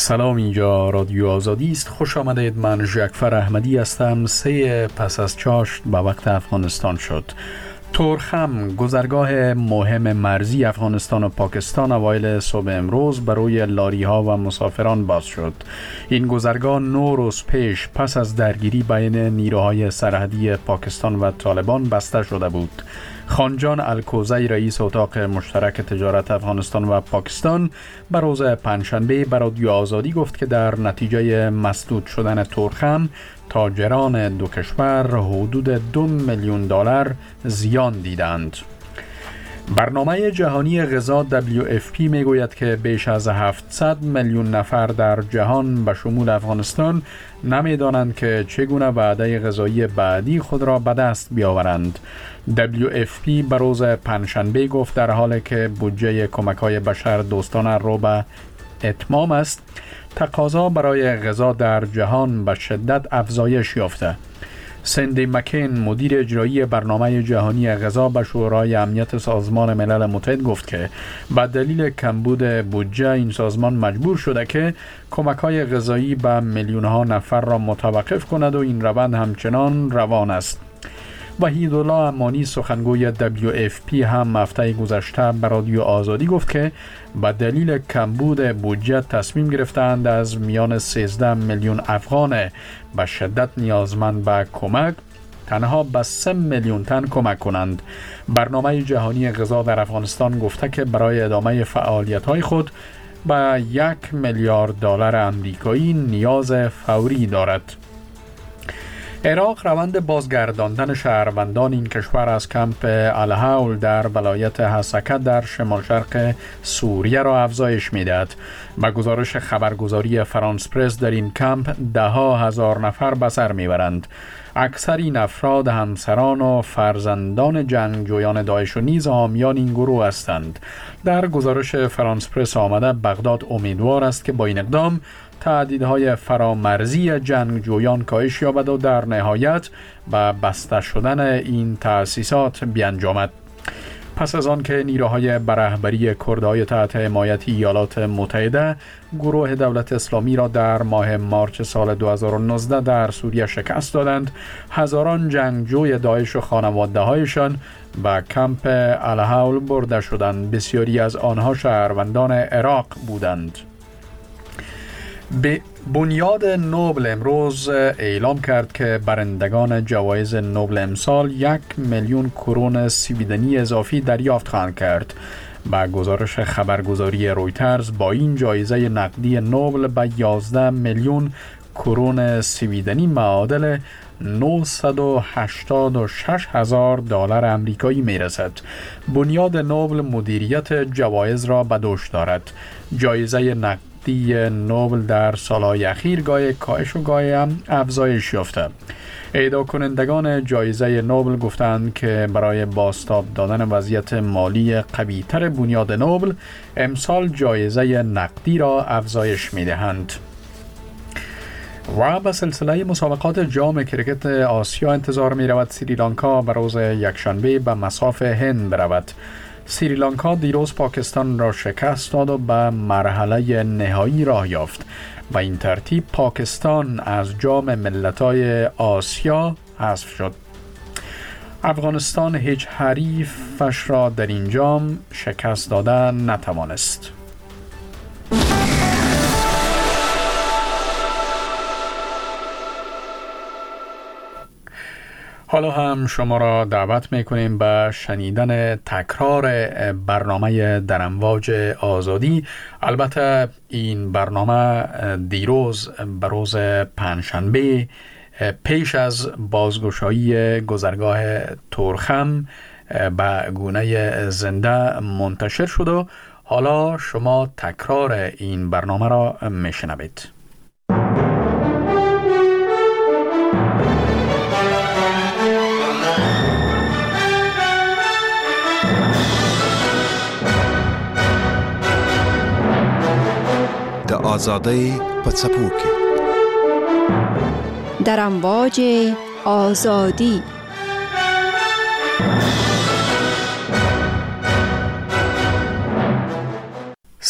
سلام، اینجا رادیو آزادی است. خوش آمدید. من ژکفر احمدی هستم. 3 پس از چاشت به وقت افغانستان شد. تورخم، گذرگاه مهم مرزی افغانستان و پاکستان، اوایل صبح امروز برای لاری ها و مسافران باز شد. این گذرگاه 9 روز پیش پس از درگیری بین نیروهای سرحدی پاکستان و طالبان بسته شده بود. خانجان الکوزی، رئیس اتاق مشترک تجارت افغانستان و پاکستان، به روز پنجشنبه به رادیو آزادی گفت که در نتیجه مسدود شدن تورخم، تاجران دو کشور حدود $2 میلیون زیان دیدند. برنامه جهانی غذا WFP میگوید که بیش از 700 میلیون نفر در جهان به شمول افغانستان نمیدانند که چگونه وعده غذایی بعدی خود را به دست بیاورند. WFP به روز پنجشنبه گفت در حالی که بودجه کمک‌های بشر دوستانه رو به اتمام است، تقاضا برای غذا در جهان به شدت افزایش یافته. سندی مکین، مدیر اجرایی برنامه جهانی غذا، به شورای امنیت سازمان ملل متحد گفت که به دلیل کمبود بودجه این سازمان مجبور شده که کمک‌های غذایی به میلیون‌ها نفر را متوقف کند و این روند همچنان روان است. وحیدالله امانی، سخنگوی WFP، هم هفته گذشته به رادیو آزادی گفت که به دلیل کمبود بودجه تصمیم گرفتند از میان 13 میلیون افغان به شدت نیازمند به کمک تنها به 3 میلیون تن کمک کنند. برنامه جهانی غذا در افغانستان گفته که برای ادامه فعالیت‌های خود به $1 میلیارد آمریکایی نیاز فوری دارد. عراق روند بازگرداندن شهروندان این کشور از کمپ الهول در ولایت حسکه در شمال شرق سوریه را افزایش می‌دهد. به گزارش خبرگزاری فرانس پرس، در این کمپ 10,000 نفر به سر میبرند. اکثر این افراد همسران و فرزندان جنگجویان داعش و نیز حامیان این گروه هستند. در گزارش فرانس پرس آمده بغداد امیدوار است که با این اقدام تهدیدهای فرامرزی جنگجویان کاهش یابد و در نهایت به بسته شدن این تأسیسات بیانجامد. پس از آن که نیروهای به رهبری کردهای تحت حمایت ایالات متحده گروه دولت اسلامی را در ماه مارچ سال 2019 در سوریه شکست دادند، هزاران جنگجوی داعش و خانواده‌هایشان به کمپ الهول برده شدند. بسیاری از آنها شهروندان عراق بودند. بنیاد نوبل امروز اعلام کرد که برندگان جوایز نوبل امسال 1 میلیون کرون سویدنی اضافی دریافت خواهند کرد. با گزارش خبرگزاری رویترز، با این جایزه نقدی نوبل به 11 میلیون کرون سویدنی معادل $986,000 آمریکایی میرسد. بنیاد نوبل مدیریت جوایز را به دوش دارد. جایزه نقدی نوبل در سالهای اخیر گاهی کاهش و گاهی هم افزایش یافته. اهدا کنندگان جایزه نوبل گفتند که برای بازتاب دادن وضعیت مالی قوی‌تر بنیاد نوبل، امسال جایزه نقدی را افزایش می‌دهند. و به سلسله مسابقات جام کرکت آسیا انتظار می رود سریلانکا به روز یکشنبه به مصاف هند برود. سریلانکا دیروز پاکستان را شکست داد و به مرحله نهایی راه یافت و این ترتیب پاکستان از جام ملت‌های آسیا حذف شد. افغانستان هیچ حریفش را در این جام شکست داده نتوانست. حالا هم شما را دعوت میکنیم به شنیدن تکرار برنامه در امواج آزادی. البته این برنامه دیروز به روز پنجشنبه پیش از بازگشایی گذرگاه تورخم به گونه زنده منتشر شد و حالا شما تکرار این برنامه را میشنوید. آزادی پڅپو کې در امواج آزادی.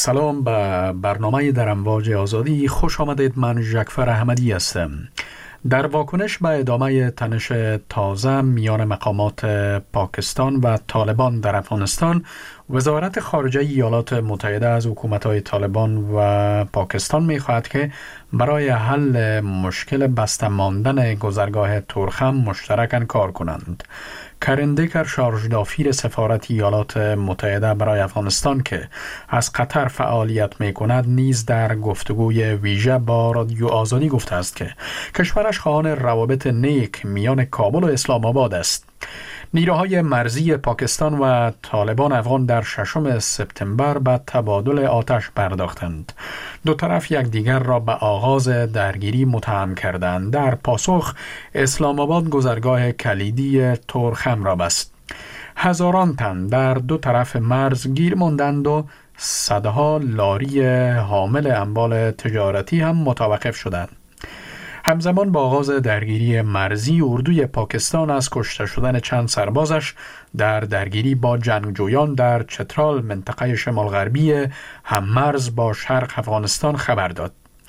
سلام به برنامه در امواج آزادی. خوش آمدید. من ژکفر احمدی هستم. در واکنش به ادامه تنش تازه میان مقامات پاکستان و طالبان در افغانستان، وزارت خارجه ایالات متحده از حکومت‌های طالبان و پاکستان می‌خواهد که برای حل مشکل بسته ماندن گذرگاه تورخم مشترکاً کار کنند. کرن دیکر، شارژدافیر سفارت ایالات متحده برای افغانستان که از قطر فعالیت می‌کند، نیز در گفتگوی ویژه با رادیو آزادی گفته است که کشورش خواهان روابط نیک میان کابل و اسلام آباد است. نیروهای مرزی پاکستان و طالبان افغان در 6 سپتامبر به تبادل آتش پرداختند. دو طرف یکدیگر را به آغاز درگیری متهم کردند. در پاسخ اسلام آباد گذرگاه کلیدی تورخم را بست. هزاران تن در دو طرف مرز گیر ماندند و صدها لاری حامل اموال تجارتی هم متوقف شدند. همزمان با آغاز درگیری مرزی، اردوی پاکستان از کشته شدن چند سربازش در درگیری با جنگجویان در چترال، منطقه شمال غربی هممرز با شرق افغانستان خبر داد.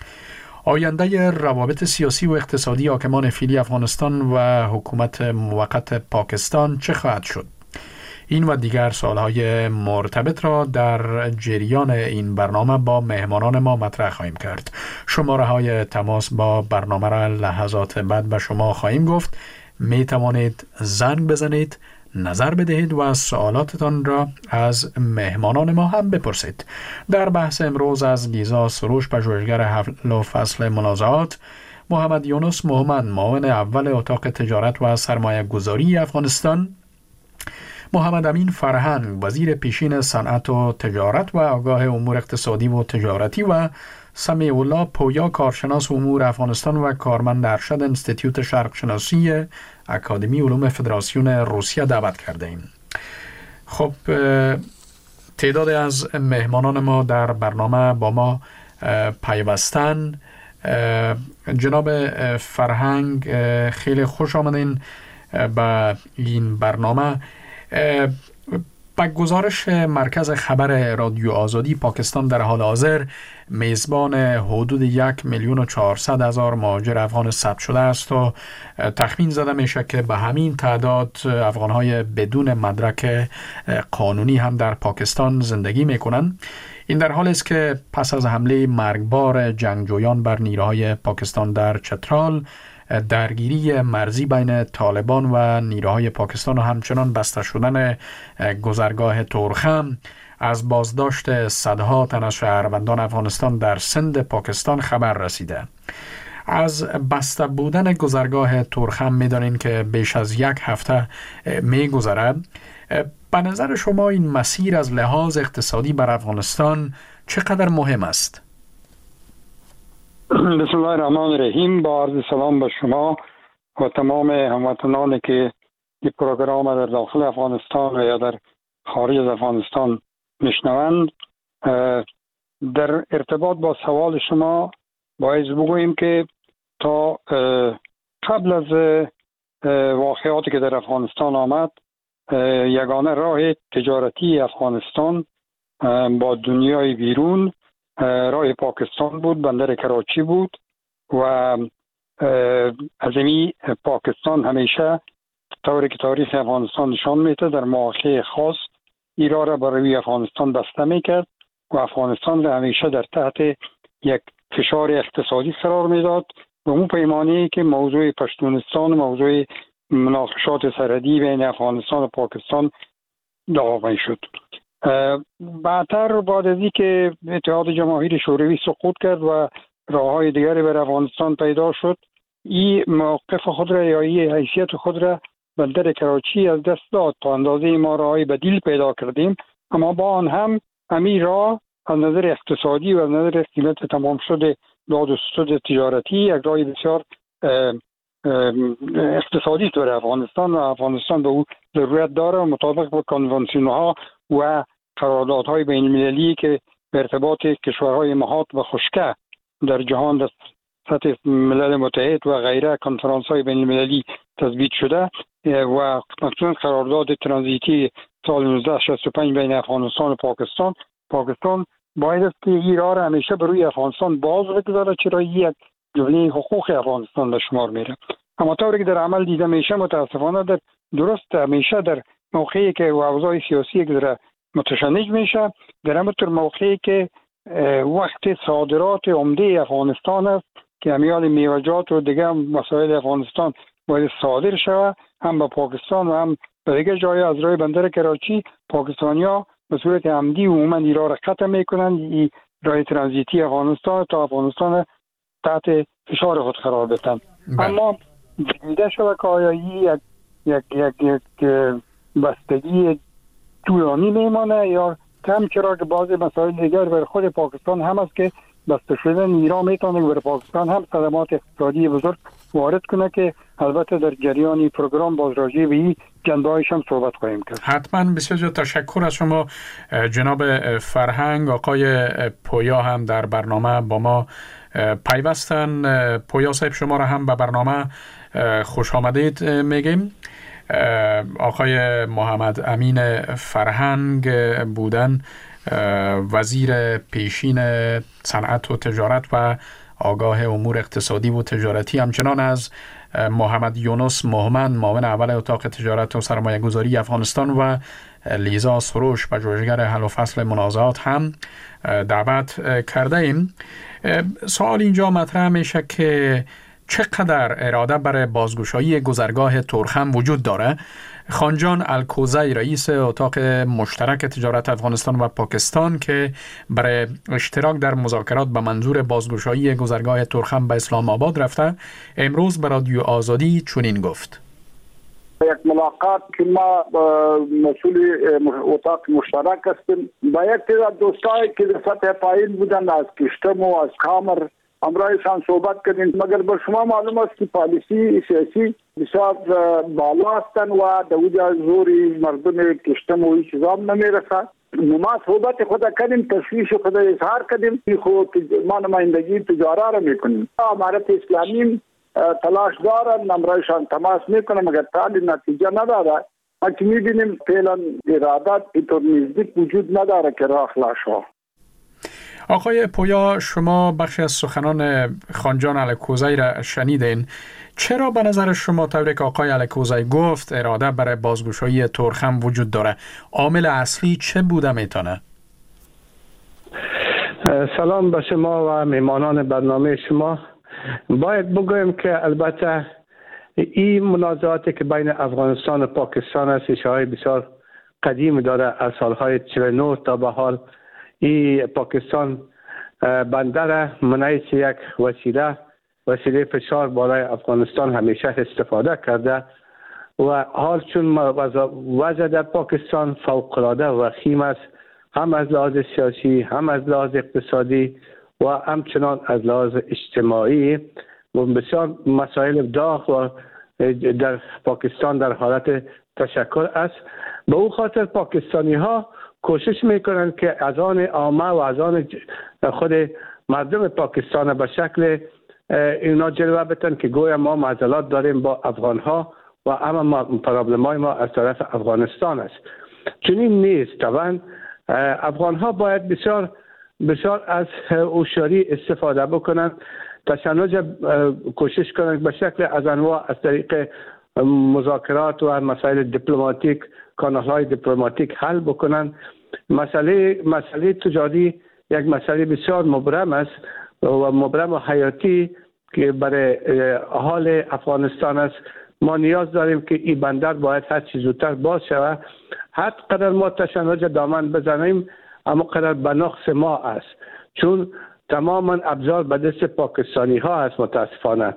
آینده روابط سیاسی و اقتصادی حاکمان فعلی افغانستان و حکومت موقت پاکستان چه خواهد شد؟ این و دیگر سوالهای مرتبط را در جریان این برنامه با مهمانان ما مطرح خواهیم کرد. شماره های تماس با برنامه را لحظات بعد به شما خواهیم گفت. می توانید زنگ بزنید، نظر بدهید و سوالاتتان را از مهمانان ما هم بپرسید. در بحث امروز از لیزا سروش، پژوهشگر حل و فصل منازعات، محمد یونس محمد، معاون اول اتاق تجارت و سرمایه گذاری افغانستان، محمد امین فرهنگ، وزیر پیشین صنعت و تجارت و آگاه امور اقتصادی و تجارتی، و سمیع الله پویا، کارشناس امور افغانستان و کارمند ارشد انستیتیوت شرق شناسی اکادمی علوم فدراسیون روسیه دعوت کرده ایم. خب، تعداد از مهمانان ما در برنامه با ما پیوستن. جناب فرهنگ، خیلی خوش آمدین به این برنامه. با گزارش مرکز خبر رادیو آزادی، پاکستان در حال حاضر میزبان حدود 1,400,000 مهاجر افغان ثبت شده است و تخمین زده میشه که به همین تعداد افغانهای بدون مدرک قانونی هم در پاکستان زندگی میکنند. این در حالی است که پس از حمله مرگبار جنگجویان بر نیروهای پاکستان در چترال، درگیری مرزی بین طالبان و نیروهای پاکستان و همچنان بسته شدن گذرگاه تورخم، از بازداشت صدها تن از شهروندان افغانستان در سند پاکستان خبر رسیده. از بسته بودن گذرگاه تورخم می‌دانید که بیش از 1 هفته می‌گذرد. به نظر شما این مسیر از لحاظ اقتصادی بر افغانستان چقدر مهم است؟ بسم الله الرحمن الرحیم. با عرض سلام به شما و تمام هموطنانی که این پروگرام در داخل افغانستان و یا در خارج از افغانستان میشنوند. در ارتباط با سوال شما باید بگوییم که تا قبل از واقعاتی که در افغانستان آمد، یگانه راه تجارتی افغانستان با دنیای بیرون راه پاکستان بود، بندر کراچی بود و عظیمی پاکستان همیشه طوری که تاریخ افغانستان نشان میده در مواقع خاص ایران را برای افغانستان بسته میکرد و افغانستان را همیشه در تحت یک فشار اقتصادی قرار میداد و اون پیمانی که موضوع پشتونستان، موضوع مناقشات سرحدی بین افغانستان و پاکستان دعوا شد. بعدتر بعد از اینکه اتحاد جماهیر شوروی سقوط کرد و راههای دیگری بر افغانستان پیدا شد، این موقف خود را یا این حیثیت خود را بندر کراچی از دست داد. تا اندازه ما راههای بدیل پیدا کردیم، اما با آن هم همین راه از نظر اقتصادی و از نظر قیمت تمام شده داد و ستد تجارتی یک راه بسیار اقتصادی داره افغانستان و افغانستان به او ضرورت داره مطابق با کنوانسیون‌ها و قراردادهای بین المللی که به ارتباط کشورهای محاط و خشکه در جهان در سطح ملل متحد و غیره کنفرانس‌های بین المللی تثبیت شده و مخصوصا قرارداد ترانزیتی سال 1965 بین افغانستان و پاکستان باید است که این راه را همیشه بر روی افغانستان باز بگذاره، چرا یک جمله حقوق افغانستان به شمار میره. اما طوری که در عمل دیده میشه متاسفانه در درست همیشه در موقعی که اوضاع سیاسی که متشنج میشه، در همینطور موقعی که وقت صادرات عمده افغانستان است که امیال میوه‌جات و دیگه مسائل افغانستان باید صادر شود، هم به پاکستان و هم به دیگه جای از راه بندر کراچی پاکستانیا به صورت عمدی عموما ایران را قطع میکنند، این راه ترانزیتی افغانستان تا افغانستان تحت فشار خود قرار بدن. اما دیده شده که آیا یک بستگی طولانی میمانه یا کم، چرا که بعضی مسائل دیگر بر خود پاکستان هم است که بسته شدن ایران میتونه بر پاکستان هم صدمات اقتصادی بزرگ وارد کنه که البته در جریان پروگرام باز راجع به این جنبه‌هایش هم صحبت خواهیم کرد. حتما. بسیار تشکر از شما جناب فرهنگ. آقای پویا هم در برنامه با ما پیوستن. پویا صاحب شما را هم به برنامه خوش آمدید میگیم. آقای محمد امین فرهنگ بودن وزیر پیشین صنعت و تجارت و آگاه امور اقتصادی و تجارتی، همچنان از محمد یونس مهمن معاون اول اتاق تجارت و سرمایه گذاری افغانستان و لیزا سروش پژوهشگر حل و فصل منازعات هم دعوت کرده ایم. سوال اینجا مطرح میشه که چقدر اراده برای بازگشایی گذرگاه تورخم وجود داره؟ خانجان الکوزی رئیس اتاق مشترک تجارت افغانستان و پاکستان که برای اشتراک در مذاکرات به منظور بازگشایی گذرگاه تورخم به اسلام آباد رفته، امروز به رادیو آزادی چنین گفت: یک ملاقات که ما مسئول اتاق مشترک هستیم با یک تعداد دوستایی که در سطح پایین بودن از کشتم و از کامر امرایشان صحبت کردیم، مگر به شما معلوم است که پالیسی سیاسی بسیار بالا هستند و دوجا زوری مردم کشتم و این چیزا هم نمیرسد. ما صحبت خود کردیم، تشویش خود اظهار کردیم که خود ما نمایندگی تجاره را میکنیم. امارت اسلامی تلاش دارن، امرایشان تماس میکنه مگر تعالی نتیجه نداره. ما که میبینیم فعلا ارادت اینطور نزدیک وجود نداره که راه خلاص شد. آقای پویا، شما بخشی از سخنان خانجان الکوزی را شنیدین. چرا به نظر شما طوری که آقای الکوزی گفت اراده برای بازگشایی تورخم وجود داره؟ عامل اصلی چه بوده میتونه؟ سلام به شما و میمانان برنامه شما. باید بگویم که البته این منازعاتی که بین افغانستان و پاکستان است ریشه‌های بسیار قدیم داره. از سالهای 49 تا به حال این پاکستان بندر منعیس یک وسیله فشار بالای افغانستان همیشه استفاده کرده و حال چون وضع در پاکستان فوق‌العاده وخیم است، هم از لحاظ سیاسی هم از لحاظ اقتصادی و همچنان از لحاظ اجتماعی و بسیار مسائل داغ و در پاکستان در حالت تشکل است. به او خاطر پاکستانی ها کوشش میکنند که از آن عامه و از آن خود مردم پاکستان به شکل اینا جلوه بتن که گویا ما معضلات داریم با افغان ها و اما پرابلم های ما از طرف افغانستان است. چنین نیست. طبعا افغان ها باید بسیار از هوشیاری استفاده بکنند، تشنج کوشش کنند به شکل از انواع از طریق مذاکرات و مسائل دیپلماتیک، کانال‌های دیپلماتیک حل بکنند. مسئله تجاری یک مسئله بسیار مبرم است و مبرم و حیاتی که برای حال افغانستان است. ما نیاز داریم که این بندر باید هر چیز زودتر باز شود. هر قدر ما تشنج دامن بزنیم اما قدر به نقص ما است، چون تماما ابزار به دست پاکستانی ها است متاسفانه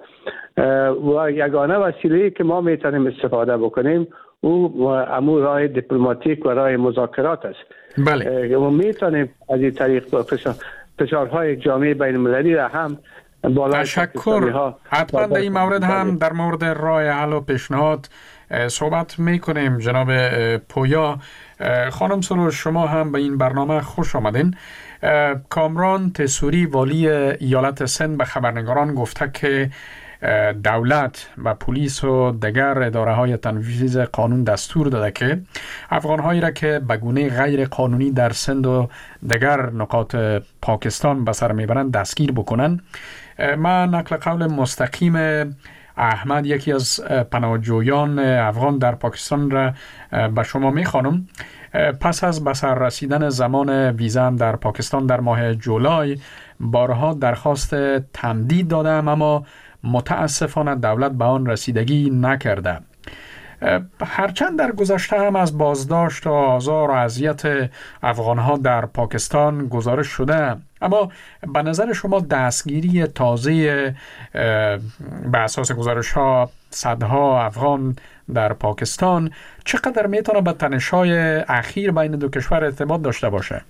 و یگانه وسیله‌ای که ما میتونیم استفاده بکنیم او امور راه دیپلماتیک و راه مذاکرات است. بله. و میتونیم از این طریق فشارهای جامعه بین المللی را هم بالای تشکر. حتما در این مورد هم در مورد راه حل و پیشنهاد صحبت میکنیم. جناب پویا، خانم سروش، شما هم به این برنامه خوش آمدین. کامران تسوری والی ایالت سند به خبرنگاران گفته که دولت و پلیس و دیگر اداره های تنفیذ قانون دستور داده که افغان هایی را که به گونه غیر قانونی در سند و دیگر نقاط پاکستان به سر میبرند دستگیر بکنند. من نقل قول مستقیم احمد، یکی از پناهجویان افغان در پاکستان را به شما میخوانم. پس از به سر رسیدن زمان ویزا در پاکستان در ماه جولای بارها درخواست تمدید دادم، اما متاسفانه دولت به آن رسیدگی نکرده. هرچند در گذشته هم از بازداشت و آزار و اذیت افغانها در پاکستان گزارش شده، اما به نظر شما دستگیری تازه به اساس گزارش ها صدها افغان در پاکستان چقدر میتونه به تنش‌های اخیر بین دو کشور ارتباط داشته باشه؟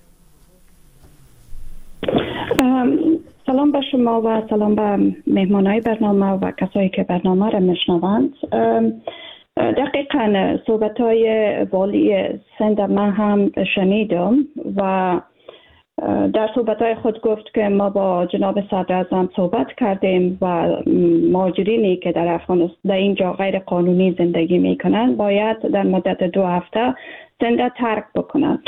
سلام به شما و سلام به مهمانای برنامه و کسایی که برنامه را میشنوند. دقیقاً صحبت‌های والی سند من هم شنیدم و در صحبت‌های خود گفت که ما با جناب صدراعظم صحبت کردیم و مهاجرینی که در افغانستان در اینجا غیر قانونی زندگی میکنند باید در مدت 2 هفته سند ترک بکنند.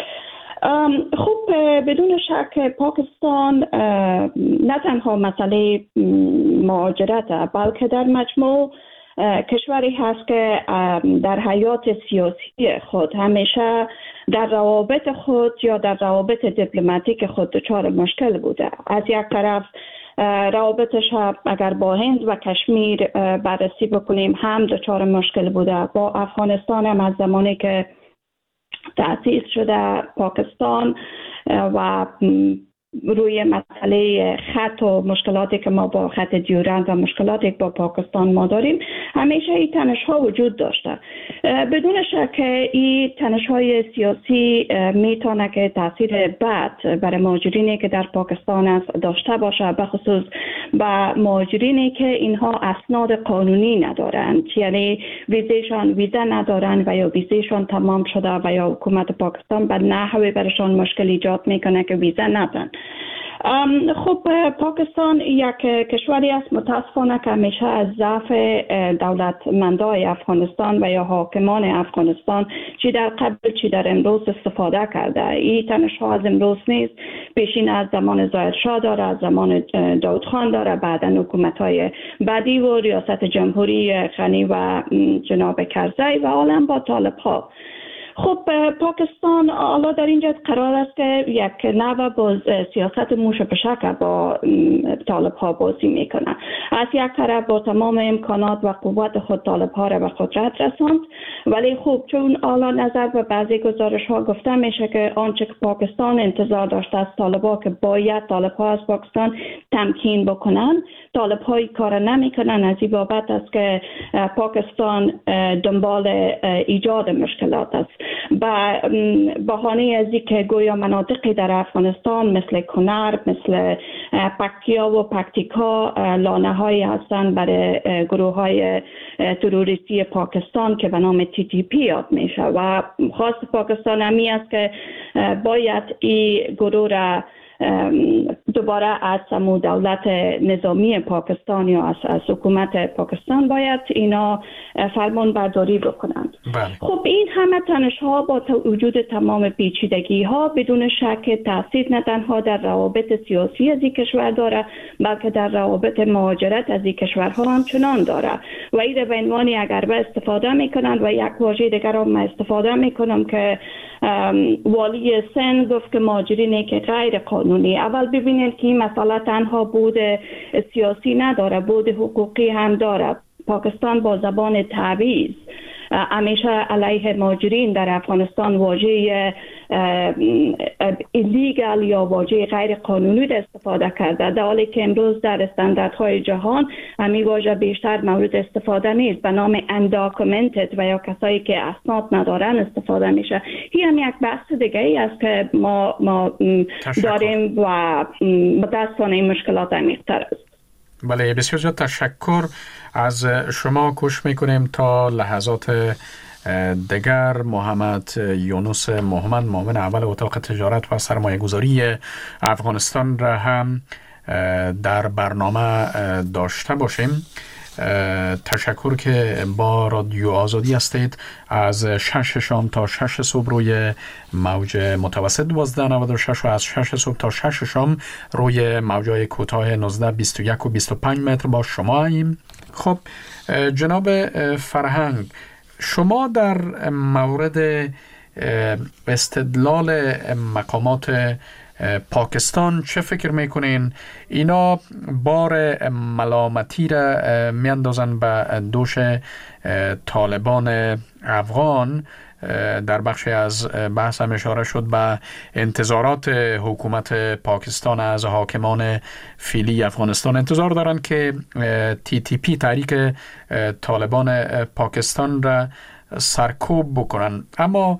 خب بدون شک پاکستان نه تنها مسئله مهاجرت بلکه در مجموع کشوری هست که در حیات سیاسی خود همیشه در روابط خود یا در روابط دیپلماتیک خود دچار مشکل بوده. از یک طرف روابطش اگر با هند و کشمیر بررسی بکنیم هم دچار مشکل بوده، با افغانستان هم از زمانی که تأسیس شده پاکستان و روی مسئله خط و مشکلاتی که ما با خط دیورند و مشکلاتی که با پاکستان ما داریم همیشه این تنش ها وجود داشته. بدون شک این تنش های سیاسی میتونه که تاثیر بد برای مهاجرینی که در پاکستان است داشته باشه، به خصوص به مهاجرینی که اینها اسناد قانونی ندارند، یعنی ویزا ندارند و یا ویزاشون تمام شده و یا حکومت پاکستان به نحوی برشان مشکل ایجاد میکنه که ویزا ندارن. خب پاکستان یک کشوری است متاسفانه که همیشه از ضعف دولتمندای افغانستان و یا حاکمان افغانستان چی در قبل چی در امروز استفاده کرده. این تنش ها از امروز نیست، پیشین از زمان ظاهر شاه داره، از زمان داود خان داره، بعدا حکومت های بعدی و ریاست جمهوری غنی و جناب کرزی و عالم با طالب ها. خب پاکستان حالا در اینجا قرار است که یک نوع با سیاست موش پشک با طالب ها بازی میکنه. از یک طرف با تمام امکانات و قوت خود طالب ها را به قدرت رساند، ولی خب چون حالا نظر به بعضی گزارش ها گفته میشه که آنچه که پاکستان انتظار داشته از طالب ها که باید طالب ها از پاکستان تمکین بکنن، طالب های کار نمیکنن. از این بابت است که پاکستان دنبال ایجاد مشکلات است. به بهانه از اینکه گویا مناطقی در افغانستان مثل کنر، مثل پکتیا و پکتیکا لانه هایی هستند برای گروه های تروریستی پاکستان که به نام TTP یاد میشه و خواست پاکستان همی است که باید این گروه را دوباره از سمو دولت نظامی پاکستان یا از حکومت پاکستان باید اینا فرمان برداری بکنند. خب این همه تنش ها با وجود تمام پیچیدگی ها بدون شک تاثیر نه تنها در روابط سیاسی از این کشور داره بلکه در روابط مهاجرت از این کشورها هم چنان داره و این به عنوانی اگر به استفاده میکنند و یک واژه دیگر هم استفاده میکنم که والی سند گفت که مهاجرینی که غیر قانونی. اول ببینید که این مسئله تنها بود سیاسی نداره، بود حقوقی هم داره. پاکستان با زبان تعویض همیشه علیه مهاجرین در افغانستان واژه ایلیگال یا واژه غیر قانونی را استفاده کرده، در حالی که امروز در استانداردهای جهان همین واژه بیشتر مورد استفاده نیست، به نام undocumented و یا کسایی که اسناد ندارن استفاده میشه. این هم یک بحث دیگه ای است که ما داریم و متاسفانه این مشکلات عمیق‌تر است. بله، بسیار زیاد تشکر از شما. کوشش میکنیم تا لحظات دیگر محمد یونس محمد، معاون اول اتاق تجارت و سرمایه گذاری افغانستان را هم در برنامه داشته باشیم. تشکر که با رادیو آزادی هستید. از 6 شام تا 6 صبح روی موج متوسط 1296 و از 6 صبح تا 6 شام روی موجای کوتاه 19 21 و 25 متر با شما هستیم. خب جناب فرهنگ، شما در مورد استدلال مقامات پاکستان چه فکر میکنین؟ اینا بار ملامتی را میاندازن به دوش طالبان افغان. در بخشی از بحث هم اشاره شد به انتظارات حکومت پاکستان از حاکمان فعلی افغانستان. انتظار دارن که TTP تحریک طالبان پاکستان را سرکوب بکنن، اما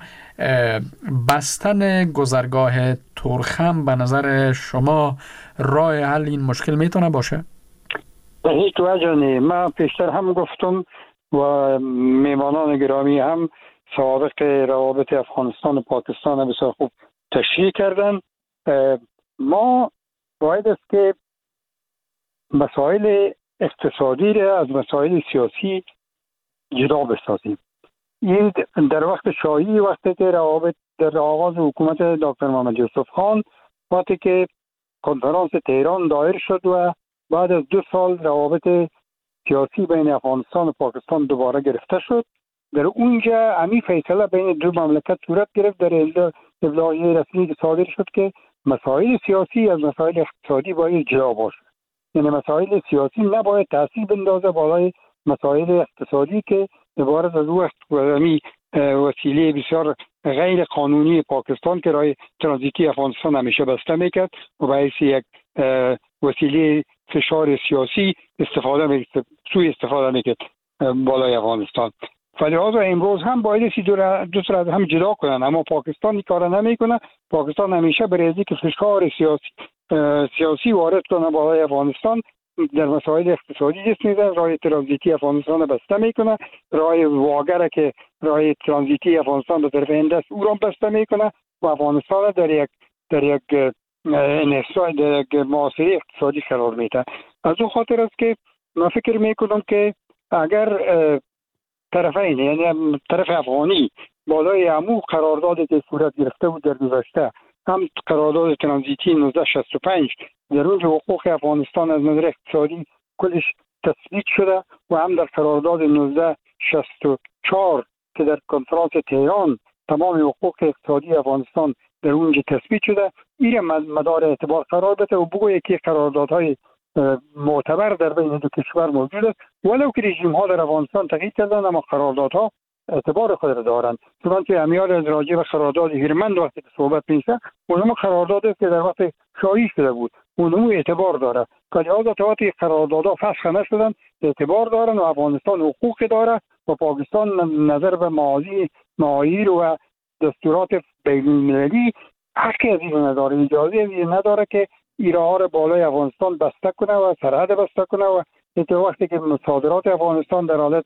بستن گذرگاه تورخم به نظر شما راه حل این مشکل میتونه باشه؟ به هیچ وجه نه. من پیشتر هم گفتم و میمانان گرامی هم سابق روابط افغانستان و پاکستان بسیار خوب تشریح کردن. ما باید است که مسائل اقتصادی را از مسائل سیاسی جدا بسازیم. این در وقت شاهی، وقتی که روابط در آغاز حکومت دکتر محمد یوسف خان، وقتی که کنفرانس تهران دایر شد و بعد از 2 سال روابط سیاسی بین افغانستان و پاکستان دوباره گرفته شد، در اونجا همی فیصله بین دو مملکت صورت گرفت در ابلاغیه رسمی که صادر شد که مسائل سیاسی از مسائل اقتصادی باید جدا باشه. یعنی مسائل سیاسی نباید تاثیر بندازه بالای مسائل اقتصادی که عبارت از وسیله بسیار غیر قانونی پاکستان که راه ترانزیتی افغانستان همیشه بسته میکرد و باعث یک وسیله فشار سیاسی سوء استفاده میکرد بالای افغانستان. فلذا امروز هم باید دو طرف هم جدا کنن، اما پاکستان این کار نمیکنه. پاکستان همیشه برای اینکه فشار سیاسی وارد کنه بالای افغانستان در مسائل اقتصادی دست میزنه، راه ترانزیتی افغانستان بسته میکنه، راه واگر که راه ترانزیتی افغانستان به طرف هند است او را بسته میکنه و افغانستان در یک انحصار، در یک معاصره اقتصادی قرار میده. از اون خاطر است که من فکر میکنم که اگر طرفین، یعنی طرف افغانی بالای عمو قرارداد که صورت گرفته بود در گذشته، هم قرارداد ترانزیتی 1965 در اونجا حقوق افغانستان از نظر اقتصادی کلش تثبیت شده و هم در قرارداد 1964 که در کنفرانس تهران تمام حقوق اقتصادی افغانستان در اونجا تثبیت شده. این مدار اعتبار قرار بده و بگویه که قراردادهای معتبر در بین دو کشور موجود است، ولو که رژیم ها در افغانستان تغییر کردن اما قراردادها اعتبار خود را دارند. چنانچه امیال از راجع به قرارداد هیرمند وقتی که صحبت میشه، اونم قرارداد است که در وقت شاهی شده بود، اونم اعتبار داره. که لحاظا تا وقتی قراردادها فسخ نشدن اعتبار دارن و افغانستان حقوق داره و پاکستان نظر به معاییر و دستورات بین‌المللی حقی از این نداره، اجازه از این نداره که ایرها را بالای افغانستان بسته کنه و سرحد بسته کنه و تا وقتی که صادرات افغانستان در حالت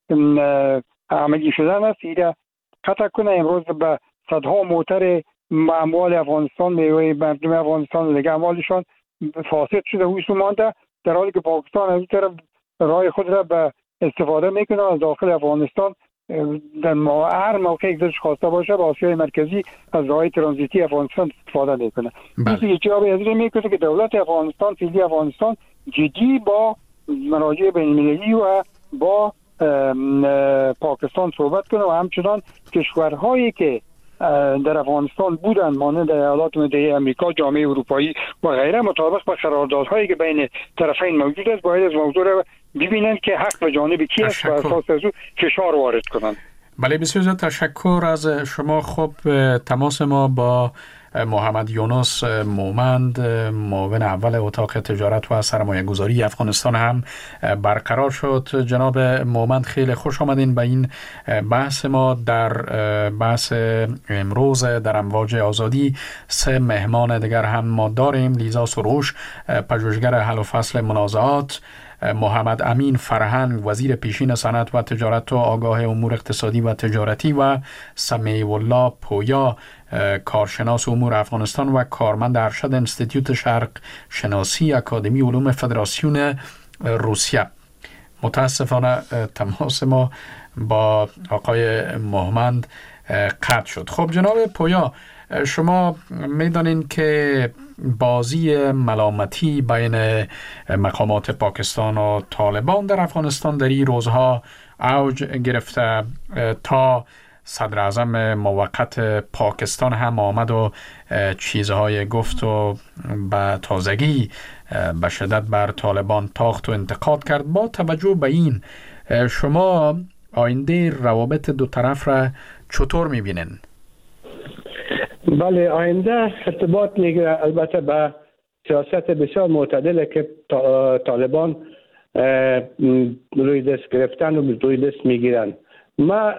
عملی شدن است ایره قطع کنه. امروز به صدها موتر اموال افغانستان، میوه مردم افغانستان دیگه اموالشان فاسد شده و مانده، در حالی که پاکستان از این طرف راه خود را به استفاده میکنه از داخل افغانستان در هر موقعی که خواسته باشه با آسیای مرکزی از راه ترانزیتی افغانستان استفاده میکنه. این جواب از این میکنه که دولت افغانستان، فعلی افغانستان جدی با مراجع بین‌المللی و با پاکستان صحبت کنه و همچنان کشورهایی که در افغانستان بودن مانند ایالات متحده آمریکا، جامعه اروپایی و غیره مطابق با قراردادهایی که بین طرفین موجود است باید از موضوع را ببینند که حق به جانب کی است و اساس از او فشار وارد کنند. بله، بسیار زیاد تشکر از شما. خب تماس ما با محمد یونس مومند، معاون اول اتاق تجارت و سرمایه گذاری افغانستان هم برقرار شد. جناب مومند خیلی خوش آمدین به این بحث ما. در بحث امروز در امواج آزادی 3 مهمان دیگر هم ما داریم: لیزا سروش، پژوهشگر حل و فصل منازعات، محمد امین فرهنگ، وزیر پیشین صنعت و تجارت و آگاه امور اقتصادی و تجارتی، و سمیع الله پویا، کارشناس امور افغانستان و کارمند ارشد انستیتوت شرق شناسی اکادمی علوم فدراسیون روسیه. متاسفانه تماس ما با آقای محمد قطع شد. خب جناب پویا، شما میدانین که بازی ملامتی بین مقامات پاکستان و طالبان در افغانستان در این روزها اوج گرفته تا صدر اعظم موقت پاکستان هم آمد و چیزهای گفت و به تازگی به شدت بر طالبان تاخت و انتقاد کرد. با توجه به این شما آینده روابط دو طرف را چطور میبینین؟ بله، آینده ارتباط میگیره البته به سیاست بسیار معتدله که طالبان روی دست گرفتن و روی دست میگیرن. ما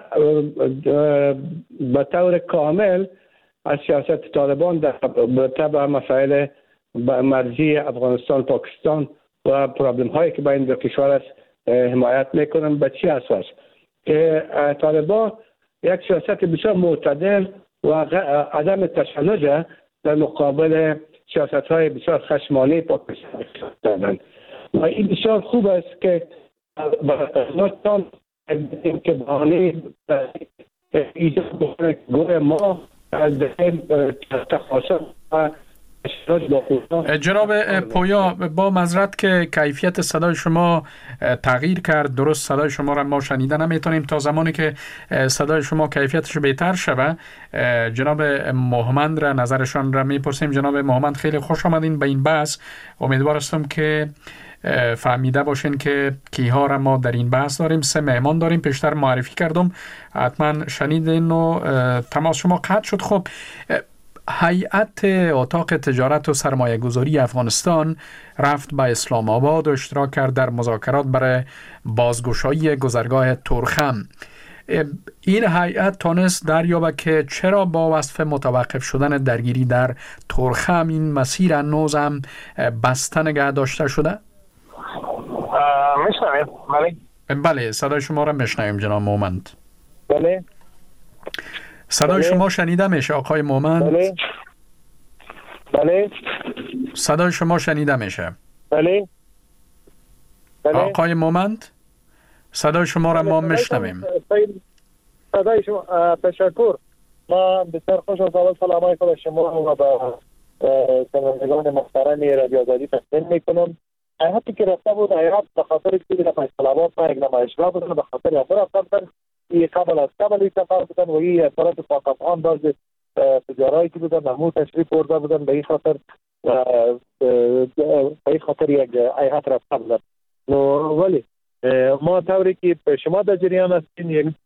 به طور کامل از سیاست طالبان در تبع مسائل مرزی افغانستان پاکستان و پرابلم هایی که بین دو کشور است حمایت میکنم. به چی اساس؟ که طالبان یک سیاست بسیار معتدل و عدم تشنج در مقابل سیاست های بسیار خشمانه پاکستان دارند و این بسیار خوب است که نوشتان که بحانه ایجاد بکنه گوه ما از تخاصم و جناب پویا، با معذرت که کیفیت صدای شما تغییر کرد، درست صدای شما را ما شنیده نمیتونیم. تا زمانی که صدای شما کیفیتش بهتر شوه جناب محمد را نظرشان را میپرسیم. جناب محمد، خیلی خوش آمدین به این بحث. امیدوار هستم که فهمیده باشین که کیها را ما در این بحث داریم. 3 مهمان داریم، پیشتر معرفی کردم، حتما شنیدین و تماس شما قطع شد. خب هیئت اتاق تجارت و سرمایه گذاری افغانستان رفت به اسلام آباد و اشتراک کرد در مذاکرات برای بازگشایی گذرگاه تورخم. این هیئت تانست دریابه که چرا با وصف متوقف شدن درگیری در تورخم این مسیر هنوز هم بسته نگه داشته شده؟ میشنوید؟ بله، صدای شما را میشنویم جناب مومند. بله، صدای شما شنیده میشه آقای مومند؟ بله، صدای شما شنیده میشه. بله، آقای مومند، صدای شما را ما میشنویم. صدای شما، تشکر. ما بسیار خوش آمدید. سلام خدا شما و به شنوندگان محترم رادیو آزادی تقدیم میکنم. هیئتی که رفته بود، هیئت به خاطر که در فیصل آباد ما یک نمایشگاه بودن، به خاطر امور رفتن. این قبل از این سفر بودن و این اثرات پاک افغان باز تجارایی که بودن نمو تشریف برده بودن. به این خاطر یک هیئت رفته بودن. ولی ما طوری که شما در جریان هستین،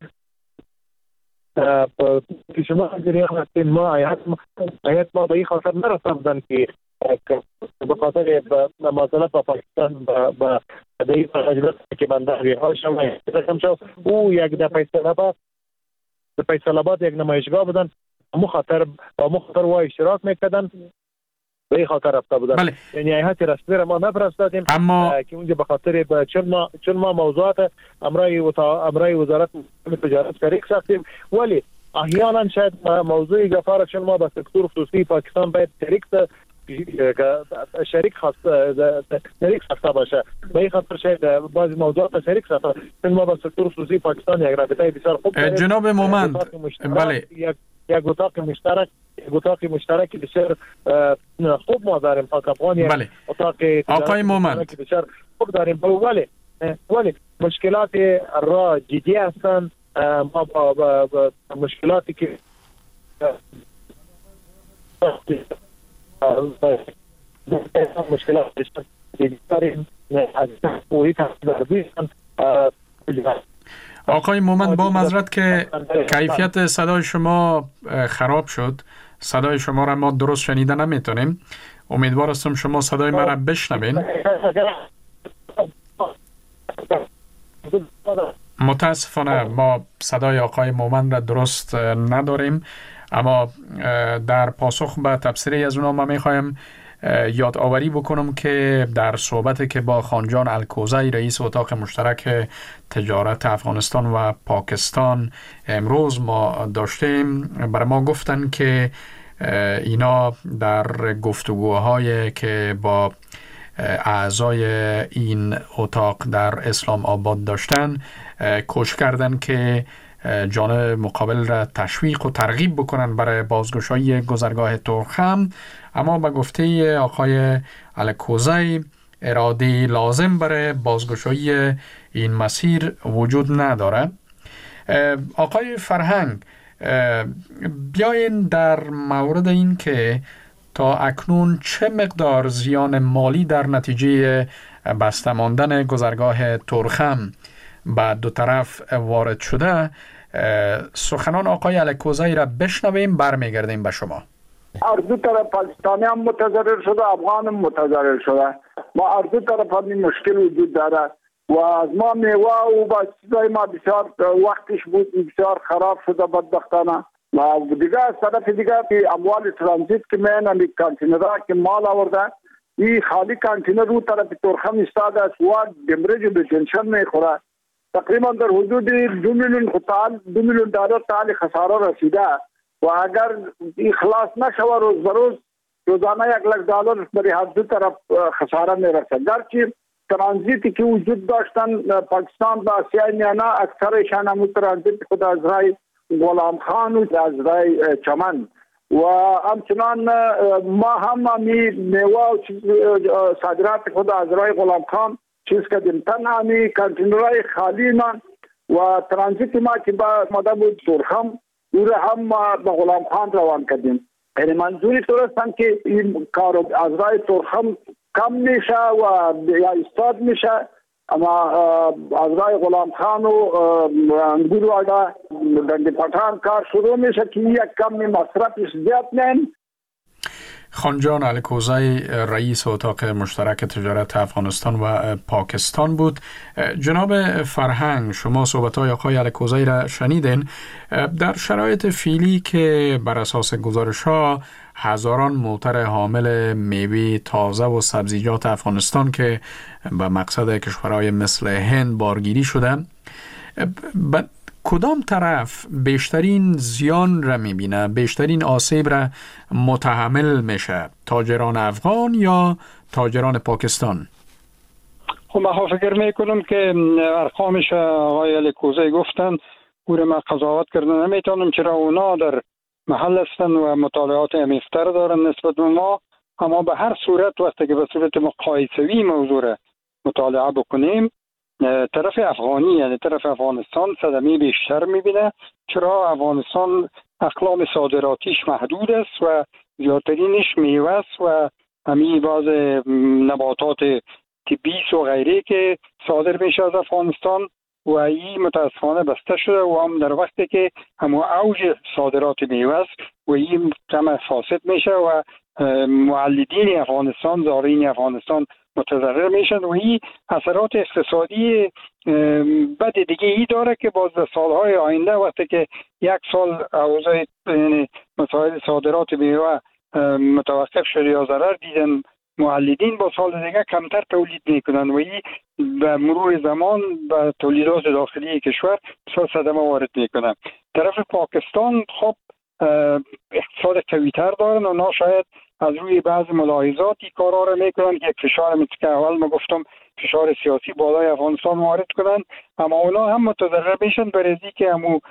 ما هیئت ما به این خاطر نرفته بودن که به خاطر مماثلت با پاکستان با این مجلس که بندری ها شد او یک در فیصل آباد یک نمایشگاه بودن، مخاطر و اشتراک میکردن. به این خاطر رفته بودن. بله. یعنی هیئت رسمی را ما نفرستادیم، اما که اونجا به خاطر چون ما موضوعات امرای وزارت تجارت شریک ساختیم، ولی احیانا شاید موضوع گفاره چون ما با سکتور خصوصی پاکستان باید شریک ساخته باشه. به این خاطر شاید بعضی موضوعات شریک ساخته، چون ما با سکتور خصوصی پاکستان یک رابطه بسیار خوب داریم. جناب مومند، بله، یک اتاق مشترک بسیار خوب ما داریم. پاک افغان بله. آقای مومند بسیار خوب داریم، ولی مشکلات را جدی هستند. ما با مشکلاتی که مشکلات داریم از پوری آقای مومند، با معذرت که کیفیت صدای شما خراب شد، صدای شما را ما درست شنیده نمیتونیم. امیدوار هستم شما صدای ما را بشنوین. متاسفانه ما صدای آقای مومند را درست نداریم، اما در پاسخ به تبصره از اونا ما میخوایم یادآوری بکنم که در صحبتی که با خانجان الکوزی رئیس اتاق مشترک تجارت افغانستان و پاکستان امروز ما داشتیم، برای ما گفتن که اینا در گفتگوهای که با اعضای این اتاق در اسلام آباد داشتن، کوشش کردن که جانب مقابل را تشویق و ترغیب بکنن برای بازگشایی گذرگاه تورخم، اما به گفته آقای الکوزی اراده لازم برای بازگشایی این مسیر وجود نداره. آقای فرهنگ، بیاین در مورد این که تا اکنون چه مقدار زیان مالی در نتیجه بسته ماندن گذرگاه تورخم به دو طرف وارد شده، سخنان آقای الکوزی را بشنویم، برمیگردیم به شما. هر دو طرف پاکستانی هم متضرر شده، افغان هم متضرر شده. ما هر دو طرف هم این مشکل وجود داره و از ما میوه و با چیزای ما بسیار وقتش بود بسیار خراب شده بدبختانه. و دیگه از طرف دیگه اموال ترانزیت که میان کانتینرها که مال آورده، این خالی کانتینر رو طرف تورخم ایستاده است و دمرج به جنشن میخوره. تقریبا در حدود 2 میلیون دلار تعالی خساره رسیده و اگر این خلاص نشه روز به روز روزانه 1 لک دلار برای هر دو طرف خساره میرسه. گرچه ترانزیتی که وجود داشتن پاکستان با آسیای میانه اکثرشان هم ترانزیت خود از رای غلام خان و از رای چمن و همچنان ما هم میوه و صادرات خود از رای غلام خان چیز کردیم. تنها کانتینرهای خالی من و ترانزیت ما که با ماده بود تورخم او هم به غلام خان روان کردیم. یعنی منظوری طورستن که این کار از رای تورخم کم میشه و یا استاد میشه، اما از رای غلام خان و انگور وادا دنگ پتان کار شروع میشه که یک کم مصرفش زیاد نیم. خانجان الکوزی رئیس اتاق مشترک تجارت افغانستان و پاکستان بود. جناب فرهنگ، شما صحبت‌های آقای الکوزی را شنیدین. در شرایط فعلی که بر اساس گزارش‌ها هزاران موتر حامل میوه تازه و سبزیجات افغانستان که به مقصد کشورهای مثل هند بارگیری شده، کدام طرف بیشترین زیان را میبینه، بیشترین آسیب را متحمل میشه؟ تاجران افغان یا تاجران پاکستان؟ خب من فکر میکنم که ارقامش آقای الکوزی گفتن او را من قضاوت کردن نمیتونم، چرا اونا در محل هستن و مطالعات عمیق‌تر دارن نسبت به ما. اما به هر صورت وقتی که به صورت مقایسوی موضوع را مطالعه بکنیم، طرف افغانی یعنی طرف افغانستان صدمه بیشتر میبینه، چرا افغانستان اقلام صادراتیش محدود است و زیادترینش میوه است و همین بعض نباتات طبی و غیره که صادر میشه از افغانستان و این متاسفانه بسته شده و هم در وقتی که همون اوج صادرات میوه است و این کم فاسد میشه و مولدین افغانستان، زارعین افغانستان متضرر میشن و این اثرات اقتصادی بد دیگه ای داره که باز در سالهای آینده وقتی که 1 سال اوضاع مسائل صادرات میوه متوقف شد یا ضرر دیدن مولدین، با سال دیگه کمتر تولید میکنن و این به مرور زمان به تولیدات داخلی کشور بسیار صدمه وارد میکنن. طرف پاکستان خب اقتصاد قوی‌تر دارن و اونا شاید از روی بعض ملاحظاتی کارا را میکنن که یک فشار مثل که اول ما گفتم فشار سیاسی بالای افغانستان وارد کنن، اما اونا هم متضرر میشن برای که همون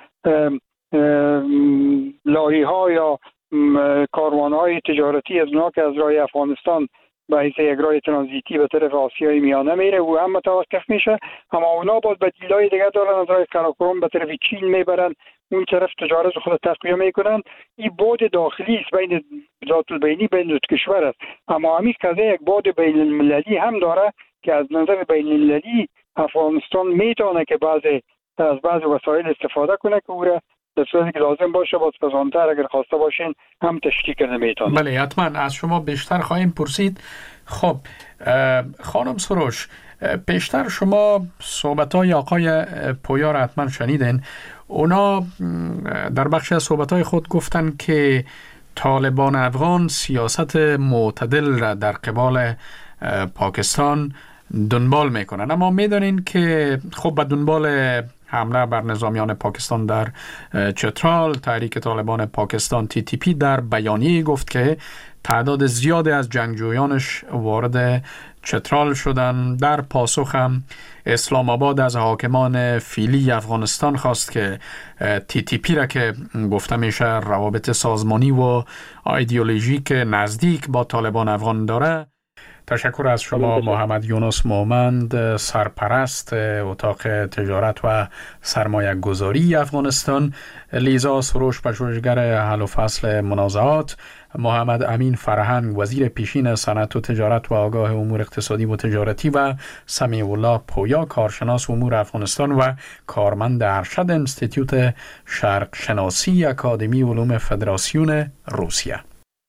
لاری ها یا کاروان های تجارتی از اونا که از راه افغانستان به حیث یک راه ترانزیتی به طرف آسیای میانه میره و هم متوقف میشه، اما اونا باز بدیلای دیگه دارن، از راه قراقرم به طرف چین میبرن، اون طرف تجارت خود تقویه میکنن. این بعد داخلی است بین ذات البینی بین دو کشور است، اما همین قضیه یک بعد بین المللی هم داره که از نظر بین المللی افغانستان میتونه که از بعض وسایل استفاده کنه که او را در صورتی که لازم باشه باز پسانتر اگر خواسته باشین هم تشکیل کنه میتونه. بله حتما از شما بیشتر خواهیم پرسید. خب خانم سروش، پیشتر شما صحبت‌های آقای پویا را حتما شنیدین. اونا در بخشی از صحبت‌های خود گفتن که طالبان افغان سیاست معتدل را در قبال پاکستان دنبال میکنن، اما میدونین که خب به دنبال حمله بر نظامیان پاکستان در چترال. تحریک طالبان پاکستان TTP در بیانیه گفت که تعداد زیادی از جنگجویانش وارد چترال شدن. در پاسخ هم اسلام آباد از حاکمان فعلی افغانستان خواست که TTP را که گفته میشه روابط سازمانی و ایدئولوژیک نزدیک با طالبان افغان داره. تشکر از شما محمد یونس مومند، سرپرست اتاق تجارت و سرمایه گذاری افغانستان. لیزا سروش، پژوهشگر حل و فصل منازعات. محمد امین فرهنگ، وزیر پیشین صنعت و تجارت و آگاه امور اقتصادی و تجارتی. و سمیع الله پویا، کارشناس امور افغانستان و کارمند ارشد انستیتوت شرق شناسی اکادمی علوم فدراسیون روسیه.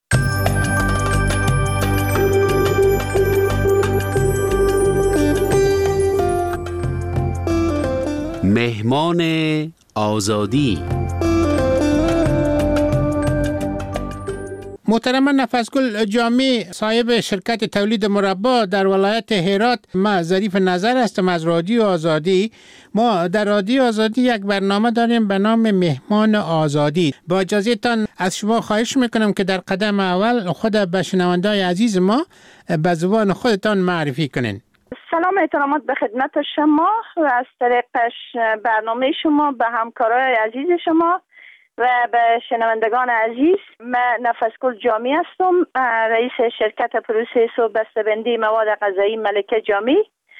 مهمان آزادی. محترم نفسگل جامی، صاحب شرکت تولید مربا در ولایت هرات. ما ظریف نظر هستم از رادیو آزادی. ما در رادیو آزادی یک برنامه داریم به نام مهمان آزادی. با اجازهتان از شما خواهش میکنم که در قدم اول خود به شنونده‌های عزیز ما به زبان خودتان معرفی کنین. سلام احترامات به خدمت شما و از طریقش برنامه شما به همکارای عزیز شما و به شنوندگان عزیز. من نفسگل جامی هستم، رئیس شرکت پروسس و بسته‌بندی مواد غذایی ملکه جامی.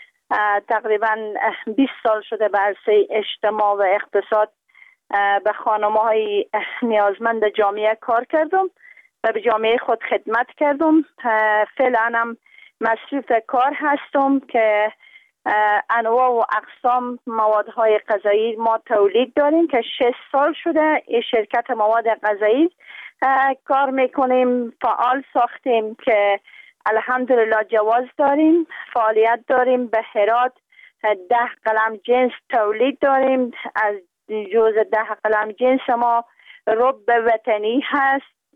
تقریبا 20 سال شده به عرصه اجتماع و اقتصاد به خانم‌های نیازمند جامعه کار کردم و به جامعه خود خدمت کردم. فعلا هم مصروف کار هستم که انواع و اقسام موادهای غذایی ما تولید داریم که 6 سال شده این شرکت مواد غذایی کار میکنیم. فعال ساختیم که الحمدلله جواز داریم، فعالیت داریم. به هرات 10 قلم جنس تولید داریم. از جز 10 قلم جنس ما رب وطنی هست،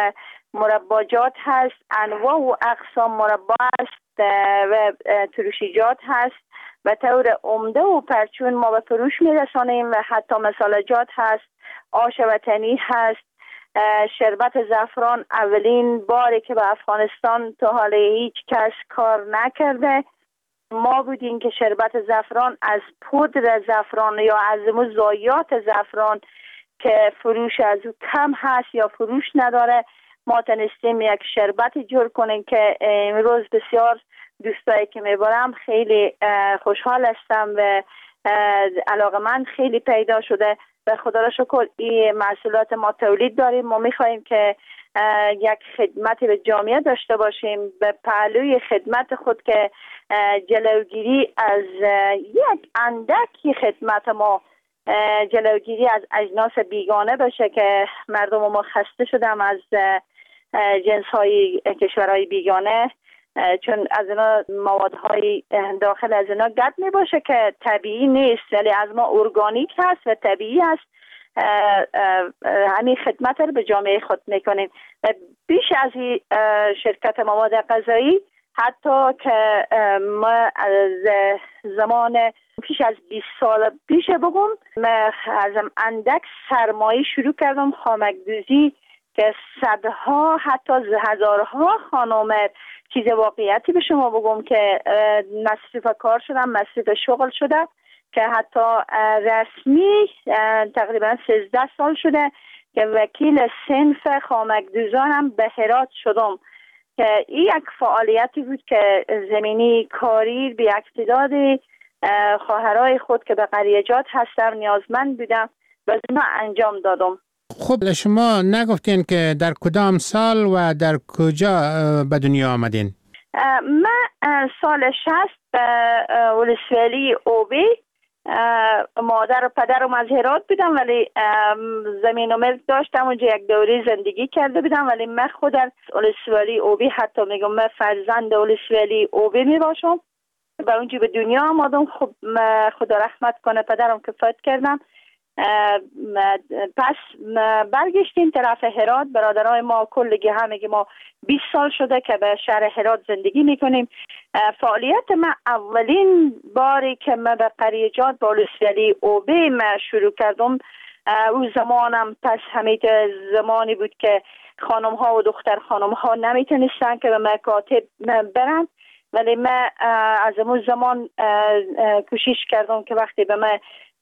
مرباجات هست، انواع و اقسام مربا هست و ترشیجات هست. به طور عمده و پرچون ما به فروش میرسانیم و حتی مسالجات هست، آش وطنی هست. شربت زعفران اولین باری که به افغانستان تا حال هیچ کس کار نکرده ما بودیم که شربت زعفران از پودر زعفران یا از ضایعات زعفران که فروش از او کم هست یا فروش نداره، ما تونستیم یک شربت جور کنیم که امروز بسیار دوستایی که میبرم خیلی خوشحال هستم و علاقه من خیلی پیدا شده. به خدا را شکر این محصولات ما تولید داریم. ما میخواییم که یک خدمتی به جامعه داشته باشیم، به پهلوی خدمت خود که جلوگیری از یک اندکی خدمت ما جلوگیری از اجناس بیگانه باشه که مردم ما خسته شدم از جنس های کشورهای بیگانه، چون از اینا موادهای داخل از اینا گد می باشه که طبیعی نیست، ولی از ما ارگانیک هست و طبیعی هست. همین خدمت رو به جامعه خود میکنیم. بیش از این شرکت مواد غذایی حتی که ما از زمان پیش از 20 سال پیش بگم من از اندک سرمایه شروع کردم خامک‌دوزی که صدها حتی هزارها خانم چیز واقعیتی به شما بگم که مصروف کار شدم، مصروف شغل شده که حتی رسمی تقریبا 13 سال شده که وکیل صنف خامک‌دوزانم به هرات شدم که این یک فعالیتی بود که زمینی کاری به اقتداد خواهرای خود که به قریجات هستم نیازمند بودم و اینا انجام دادم. خب شما نگفتین که در کدام سال و در کجا به دنیا آمدین؟ من سال 60 به ولسوالی اوبی، مادر و پدرم از هرات بودم ولی زمین و ملک داشتم اونجا یک دوره زندگی کرده بودم، ولی من خود در ولسوالی اوبی حتی میگم من فرزند ولسوالی اوبی می باشم. به اونجا به دنیا آمدم. خب خدا رحمت کنه پدرم که فوت کردم پس برگشتیم طرف هرات. برادرای ما کلگی همگی ما 20 سال شده که به شهر هرات زندگی میکنیم. فعالیت من اولین باری که من به قریجات با لسیالی اوبی من شروع کردم، او زمانم پس همین زمانی بود که خانم ها و دختر خانم ها نمیتونستن که به مکاتب برن، ولی من از اون زمان کوشش کردم که وقتی به من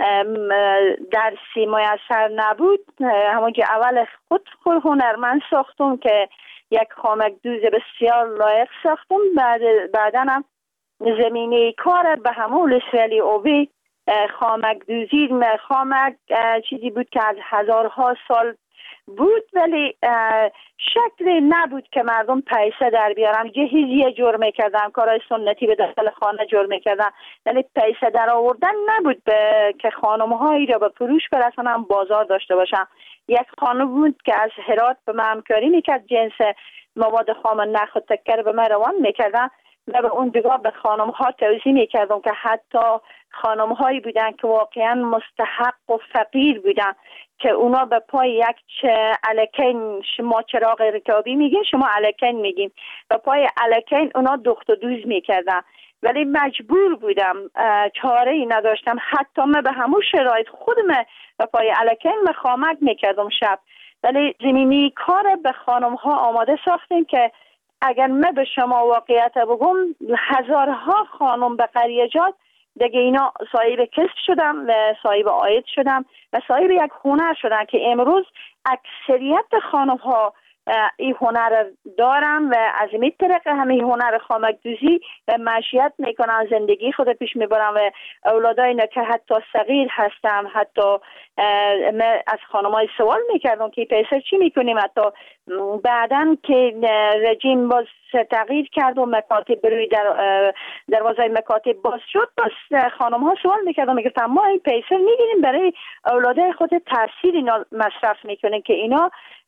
درسی میسر نبود، همونجا اول خود هنرمند ساختم که یک خامک دوز بسیار لایق ساختم. بعداً زمینه کار به همون لسیالی اوبی خامک دوزی، خامک چیزی بود که از هزارها سال بود، ولی شکلی نبود که مردم پیسه در بیارن. جهیزیه جور میکردن، کارهای سنتی به داخل خانه جور میکردن، ولی پیسه در آوردن نبود که خانم هایی را به فروش برسانن، بازار داشته باشن. یک خانم بود که از هرات به من همکاری میکرد، جنس مواد خام نخ و تکر به من روان میکردن و به اون دیگه به خانم ها توضیح میکردم که حتی خانم هایی بودن که واقعا مستحق و فقیر بودن که اونا به پای یک الکین، شما چراغ رکابی میگین، شما الکین میگین، به پای الکین اونا دخت و دوز میکردن، ولی مجبور بودم، چاره ای نداشتم. حتی من به همون شرایط خودم به پای الکین خامک میکردم شب، ولی زمینی کار به خانم ها آماده ساختیم که اگر من به شما واقعیت بگم، هزارها خانم به قریجات دیگه اینا صاحب کسب شدن و صاحب عاید شدن و صاحب یک هنر شدن که امروز اکثریت خانم ها این هنر دارن و از این طریق همین هنر خامک دوزی و معیشت میکنن، زندگی خود پیش میبرن و اولادای که حتی صغیر هستن. حتی من از خانمای سوال میکردم که پیسر چی میکنیم، حتی بعدن که رژیم باز تغییر کرد و مکاتب بروی دروازه مکاتب باز شد، بس خانم ها سوال میکردم، میگفتم ما این پیسر میگیریم برای اولادای خود تحصیل اینا مصرف میکنیم که اینا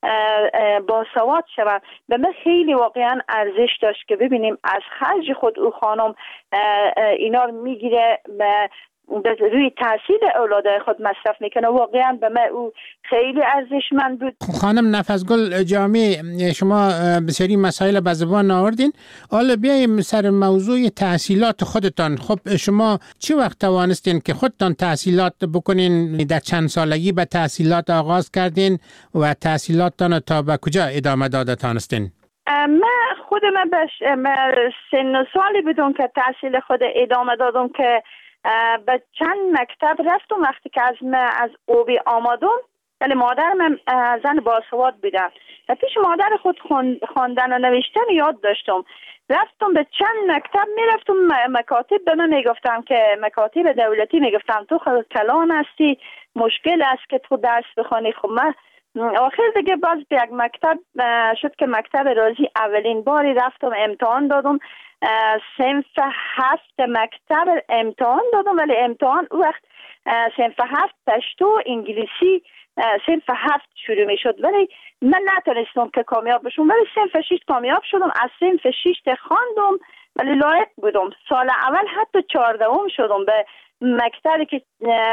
باسواد شوند. به من خیلی واقعا ارزش داشت که ببینیم از خرج خود او خانم اینا رو میگیره روی تحصیل اولادای خود مصرف میکنه. واقعا به من او خیلی ارزشمند بود. خانم نفسگل جامی، شما بسیاری مسائل به زبان آوردین. حالا بیاییم سر موضوع تحصیلات خودتان. خب شما چی وقت توانستین که خودتان تحصیلات بکنین؟ در چند سالگی به تحصیلات آغاز کردین و تحصیلاتتان تا به کجا ادامه دادتانستین؟ من خودم به سن و سالی بدون که تحصیل خود ادامه دادم که به چند مکتب رفتم. وقتی که از اوبی آمدم، ولی مادرم زن باسواد بودم و پیش مادر خود خواندن و نوشتن یاد داشتم. رفتم به چند مکتب، میرفتم مکاتب، به من میگفتم که مکاتب دولتی، میگفتم تو خود کلان هستی، مشکل است که تو درس بخوانی. خب من آخر دیگه باز به یک مکتب شد که مکتب رازی اولین باری رفتم امتحان دادم. صنف 7 مکتب امتحان دادم، ولی امتحان او وقت صنف 7 پشتو انگلیسی صنف 7 شروع می شد، ولی من نتونستم که کامیاب بشم، ولی صنف 6 کامیاب شدم. از صنف 6 خواندم ولی لایق بودم. سال اول حتی 14 شدم به مکتبی که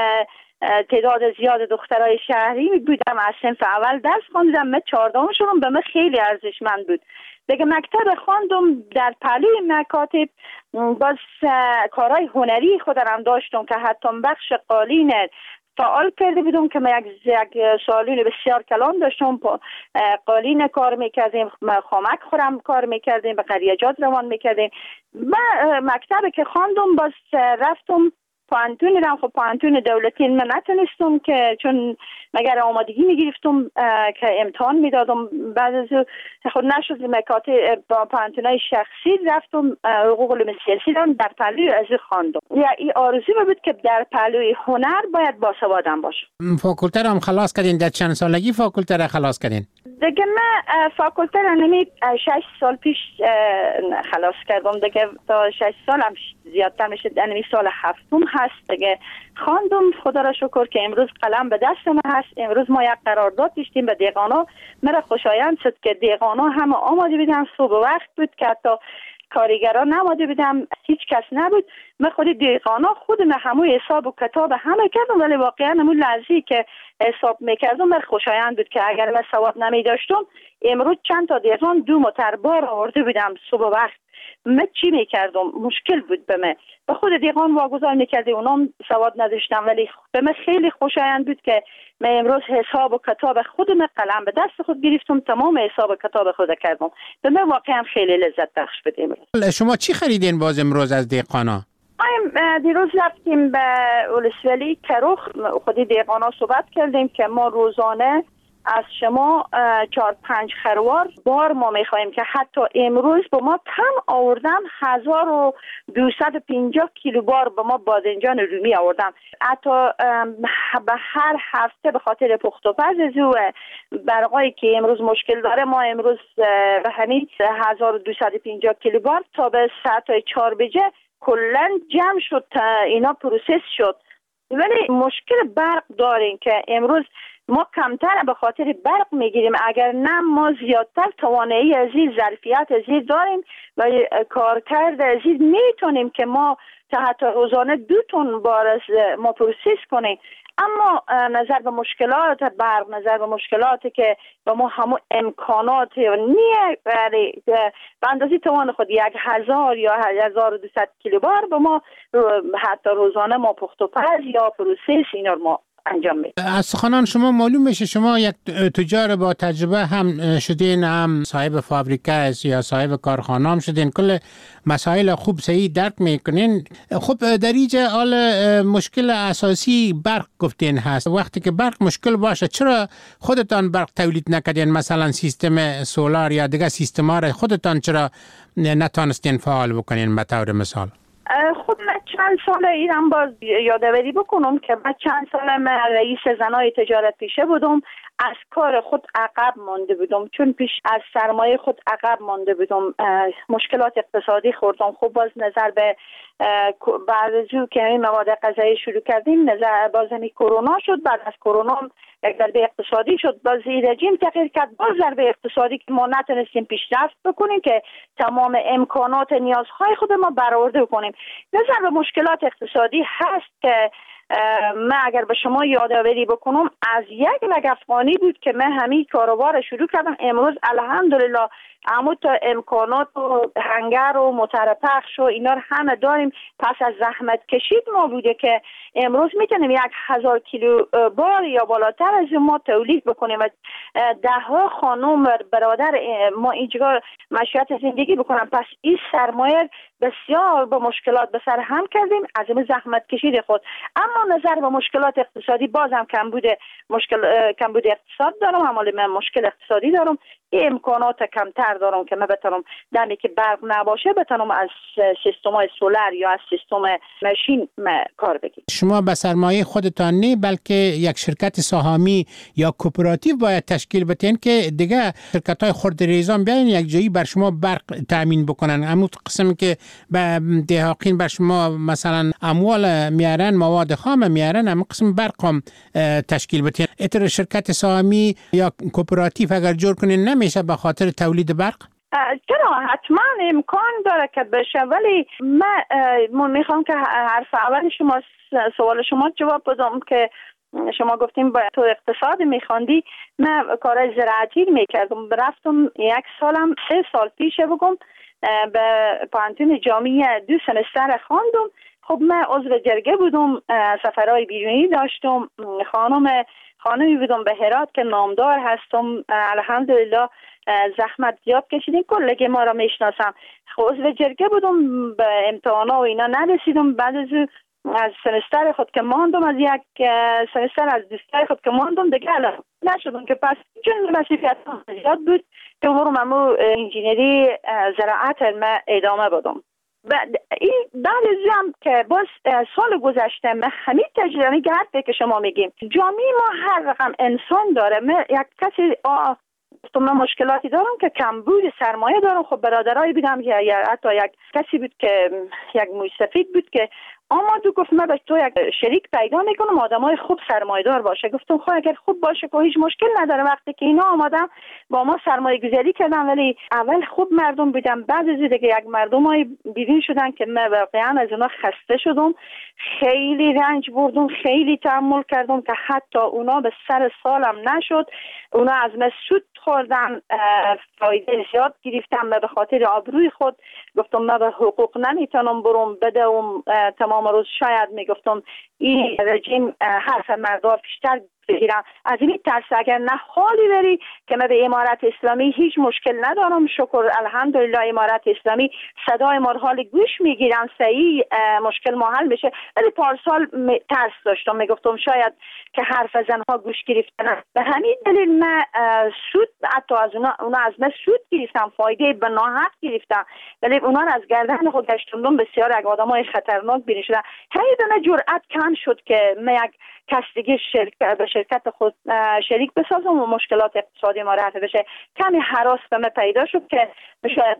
تعداد زیاد دخترای شهری بودم. از صنف اول درس خواندم، من 14 شدم. به من خیلی ارزشمند بود. دیگه مکتب خواندم در پهلوی مکاتب، باز کارهای هنری خودم داشتم که حتی بخش قالین فعال کرده بودم که من یک سالون بسیار کلان داشتم، قالین کار میکردیم، خامک خورم کار میکردیم، به قریجات روان میکردیم. من مکتب که خواندم باز رفتم پانتون رم. خب پانتون دولتی من نتونستم که چون مگر آمادگی میگرفتم که امتحان میدادم، بعد از خود نشد مکاتب با پانتونای شخصی رفتم حقوق علوم سیاسی رم در پهلوی از خواندم. یا این آرزو بود که در پهلوی هنر باید باسوادم باشم. فاکولته رو هم خلاص کردین؟ در چند سالگی فاکولته رو خلاص کردین؟ دیگه من فاکولته رو نمی 6 سال پیش خلاص کردم. دیگه تا 6 سال هم زیادتر میشه، یعنی سال 7 هست دیگه خواندم. خدا را شکر که امروز قلم به دست ما هست. امروز ما یک قرارداد داشتیم به دیقانا. مرا خوشایند شد که دیقانا همه آماده بودن، صبح وقت بود که حتی کارگران نماده بودم، هیچ کس نبود. من خود دیقانا خودم همون حساب و کتاب همه کردم، ولی واقعا همون لحظه‌ای که حساب میکردم من خوشایند بود که اگر من سواد نمی داشتم امروز چند تا دیقان 2 موتر بار آورده بودم صبح وقت. من چی میکردم؟ مشکل بود به من. به خود دیقان واگذار میکردی، اونام سواد نداشتم، ولی به من خیلی خوشایند بود که من امروز حساب و کتاب خودم قلم به دست خود گرفتم، تمام حساب و کتاب خود کردم. به من واقعا خیلی لذت بخش بود امروز. شما چی خریدین باز امروز از دیقانا؟ دیروز رفتیم به ولسوالی کروخ، خودی دیقانا صحبت کردیم که ما روزانه از شما 4-5 خروار بار ما میخواهیم که حتی امروز به ما تن آوردن 1250 کیلو بار به ما بادنجان رومی آوردن. حتی به هر هفته به خاطر پخت و پز و برقایی که امروز مشکل داره ما امروز به همین 1250 کیلو بار تا به ساعت 4 بجه کلن جمع شد، اینا پروسس شد. ولی مشکل برق داریم که امروز ما کمتر به خاطر برق میگیریم، اگر نه ما زیادتر توانایی از این ظرفیت از این داریم و کارکرد از این میتونیم که ما تا حتی روزانه 2 تن بار از ما پروسس کنیم. اما نظر به مشکلات برق، نظر به مشکلاتی که با ما همون امکانات نیه به اندازه توان خود 1000 یا 1200 کیلو بار به ما حتی روزانه ما پخت و پز یا پروسس اینا ما انجام میدیم. از سخنان شما معلوم میشه شما یک تجار با تجربه هم شدین، هم صاحب فابریکه یا صاحب کارخانه هم شدین، کل مسائل خوب صحیح درک میکنین. خب در اینجا حال مشکل اساسی برق گفتین هست. وقتی که برق مشکل باشه چرا خودتان برق تولید نکردین؟ مثلا سیستم سولار یا دیگه سیستما را خودتان چرا نتونستین فعال بکنین به طور مثال؟ خب من چند سال ایران باز یادآوری بکنم که من چند سال من رئیس زنای تجارت پیشه بودم، از کار خود عقب مانده بودم، چون پیش از سرمایه خود عقب مانده بودم، مشکلات اقتصادی خوردم. خب باز نظر به بعد از او که این مواد غذایی شروع کردیم نظر باز همی کرونا شد، بعد از کرونا یک ضربه اقتصادی شد، باز رژیم تغییر کرد، باز ضربه اقتصادی که ما نتونستیم پیشرفت بکنیم که تمام امکانات نیازهای خود ما برآورده کنیم. نظر به مشکلات اقتصادی هست که من اگر به شما یادآوری بکنم از یک لگ افغانی بود که من همین کاروبار شروع کردم. امروز الحمدلله اما تا امکانات و هنگر و موتر پخش و اینا همه داریم. پس از زحمت کشید ما بوده که امروز میتونیم 1000 کیلو بار یا بالاتر از ما تولید بکنیم و 10 خانم برادر ما اینجا مشروعیت زندگی بکنم. پس این سرمایه بسیار با مشکلات به سر هم کردیم از این زحمت کشید خود. اما نظر به مشکلات اقتصادی بازم کمبود اقتصاد دارم، حالا من مشکل اقتصادی دارم، امکانات کمتر دارم که من بتونم دمی که برق نباشه بتونم از سیستم‌های سولار یا از سیستم ماشین کار بگیرم. شما به سرمایه خودتان نه بلکه یک شرکت سهامی یا کوپراتیو باید تشکیل بدین که دیگه شرکت‌های خردریزان بیاین یک جایی بر شما برق تامین بکنن. همون قسمی که به دهاقین بر شما مثلا اموال میارن، مواد خام میارن، همون قسم برق هم تشکیل بدین. اتر شرکت سهامی یا کوپراتیو اگر جور کنین نمیشه به خاطر تولید برق؟ چرا حتما امکان داره که بشه، ولی من میخوام که حرف اول شما سوال شما جواب بدم که شما گفتیم با تو اقتصاد میخواندی. من کار زراعتی میکردم، رفتم 1 سالم 3 سال پیش بگم به پانتون جامعه 2 سمستر خواندم. خب من عضو جرگه بودم، سفرهای بیرونی داشتم، خانمی بودم به هرات که نامدار هستم. الحمدلله زحمت زیاد کشیدیم، کلگی ما را میشناسم. عضو جرگه بودم، به امتحانا و اینا نرسیدم. بعد از سمستر خود که ماندم، از 1 سمستر از دوستای خود که ماندم دیگه نشدم که پس چون مسئولیت زیاد بود که برم انجینری زراعت ما ادامه بدم. بعد از هم که باز سال گذشته من همین تجربه گرد که شما میگیم جامعه ما هر رقم انسان داره. من یک کسی من مشکلاتی دارم که کمبود سرمایه دارم. خب برادرایی بودم یا حتی یک کسی بود که یک مستفید بود که آمد و گفت من به تو یک شریک پیدا میکنم آدمای خوب سرمایه دار باشه. گفتم خب اگر خوب باشه که هیچ مشکل نداره. وقتی که اینا آمدم با ما سرمایه گذاری کردن، ولی اول خوب مردم بودن، بعد از دیگه یک مردم های بیرون شدن که من واقعا از اونا خسته شدم، خیلی رنج بردم، خیلی تحمل کردم که حتی اونا به سر سالم نشد. اونا از من سود خوردن، فایده زیاد گرفتم. من به خاطر آبروی خود گفتم من به حقوق نمیتونم برم بدم تمام روز. شاید میگفتم این رژیم حرف مردم بیشتر بگیرم. از این ترس اگر نه حالی بری که من به امارت اسلامی هیچ مشکل ندارم، شکر الحمدلله امارت اسلامی صدای ما حال گوش میگیرن، صحیح مشکل ما حل میشه. ولی پارسال ترس داشتم، میگفتم شاید که حرف زنها گوش گرفتن. به همین دلیل من سود حتی از اونا از من سود گرفتم، فایده به ناحق گرفتم، ولی اونا را از گردن خود گشتوندم. بسیار از آدمای خطرناک بیرون شدن. همین جرأت کم شد که من یک کس دیگه به شرکت خود شریک بسازم و مشکلات اقتصادی ما رفع بشه. کمی هراس به من پیدا شد که شاید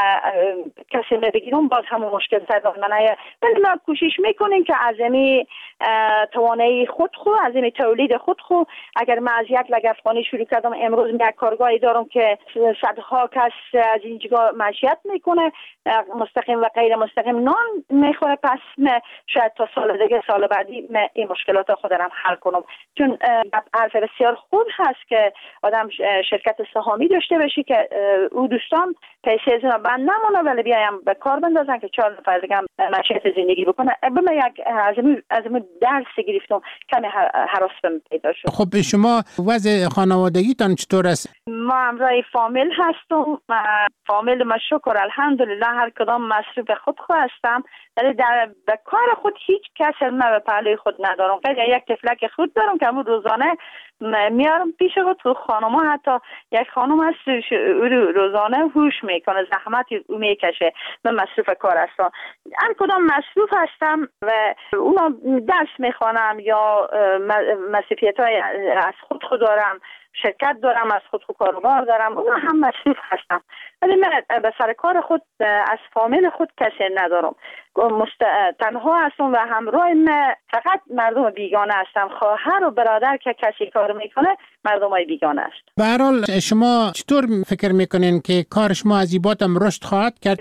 کسی بگیرم باز همون مشکل سر منه. ولی ما کوشش میکنیم که از این توانایی خود از این تولید خود اگر من از یک لگ افغانی شروع کردم، امروز یک کارگاهی دارم که صدها کس از اینجا معیشت میکنه، مستقیم و غیر مستقیم نان میخوره. پس شاید تا سال دیگه، سال بعدی این مشکلات خودم حل کنم. چون حرف بسیار خوب هست که آدم شرکت سهامی داشته باشی که او دوستان پیسه از اون بند نمونه، ولی بیایم به کار بندازن که 4 نفر دیگه هم معیشت زندگی بکنه. من یک از این درس گرفتم، کمی هراس بهم پیدا شد. خب شما وضع خانوادگیتان چطور است؟ ما همراه فامیل هستم. فامیل ما شکر الحمدلله هر کدام مصروف خود هستم، ولی به کار خود هیچ کس من به پهلوی خود ندارم. یک تفلک خود دارم که همون روزانه میارم پیش خود. تو خانم ها حتی یک خانم هست روزانه هوش میکنه، زحمتی میکشه. من مصروف کار هستم، هر کدام مصروف هستم و اونا درس میخوانم یا مصروفیت های از خود دارم، شرکت دارم، از خود کاروبار دارم، اونا هم مصروف هستم. ولی من به سر کار خود از فامیل خود کسی ندارم، تنها هستم و همراه من فقط مردم بیگانه هستم. خواهر و برادر که کسی کار میکنه مردم های بیگانه است. به هر حال شما چطور فکر میکنین که کار شما از این باتم رشد خواهد کرد؟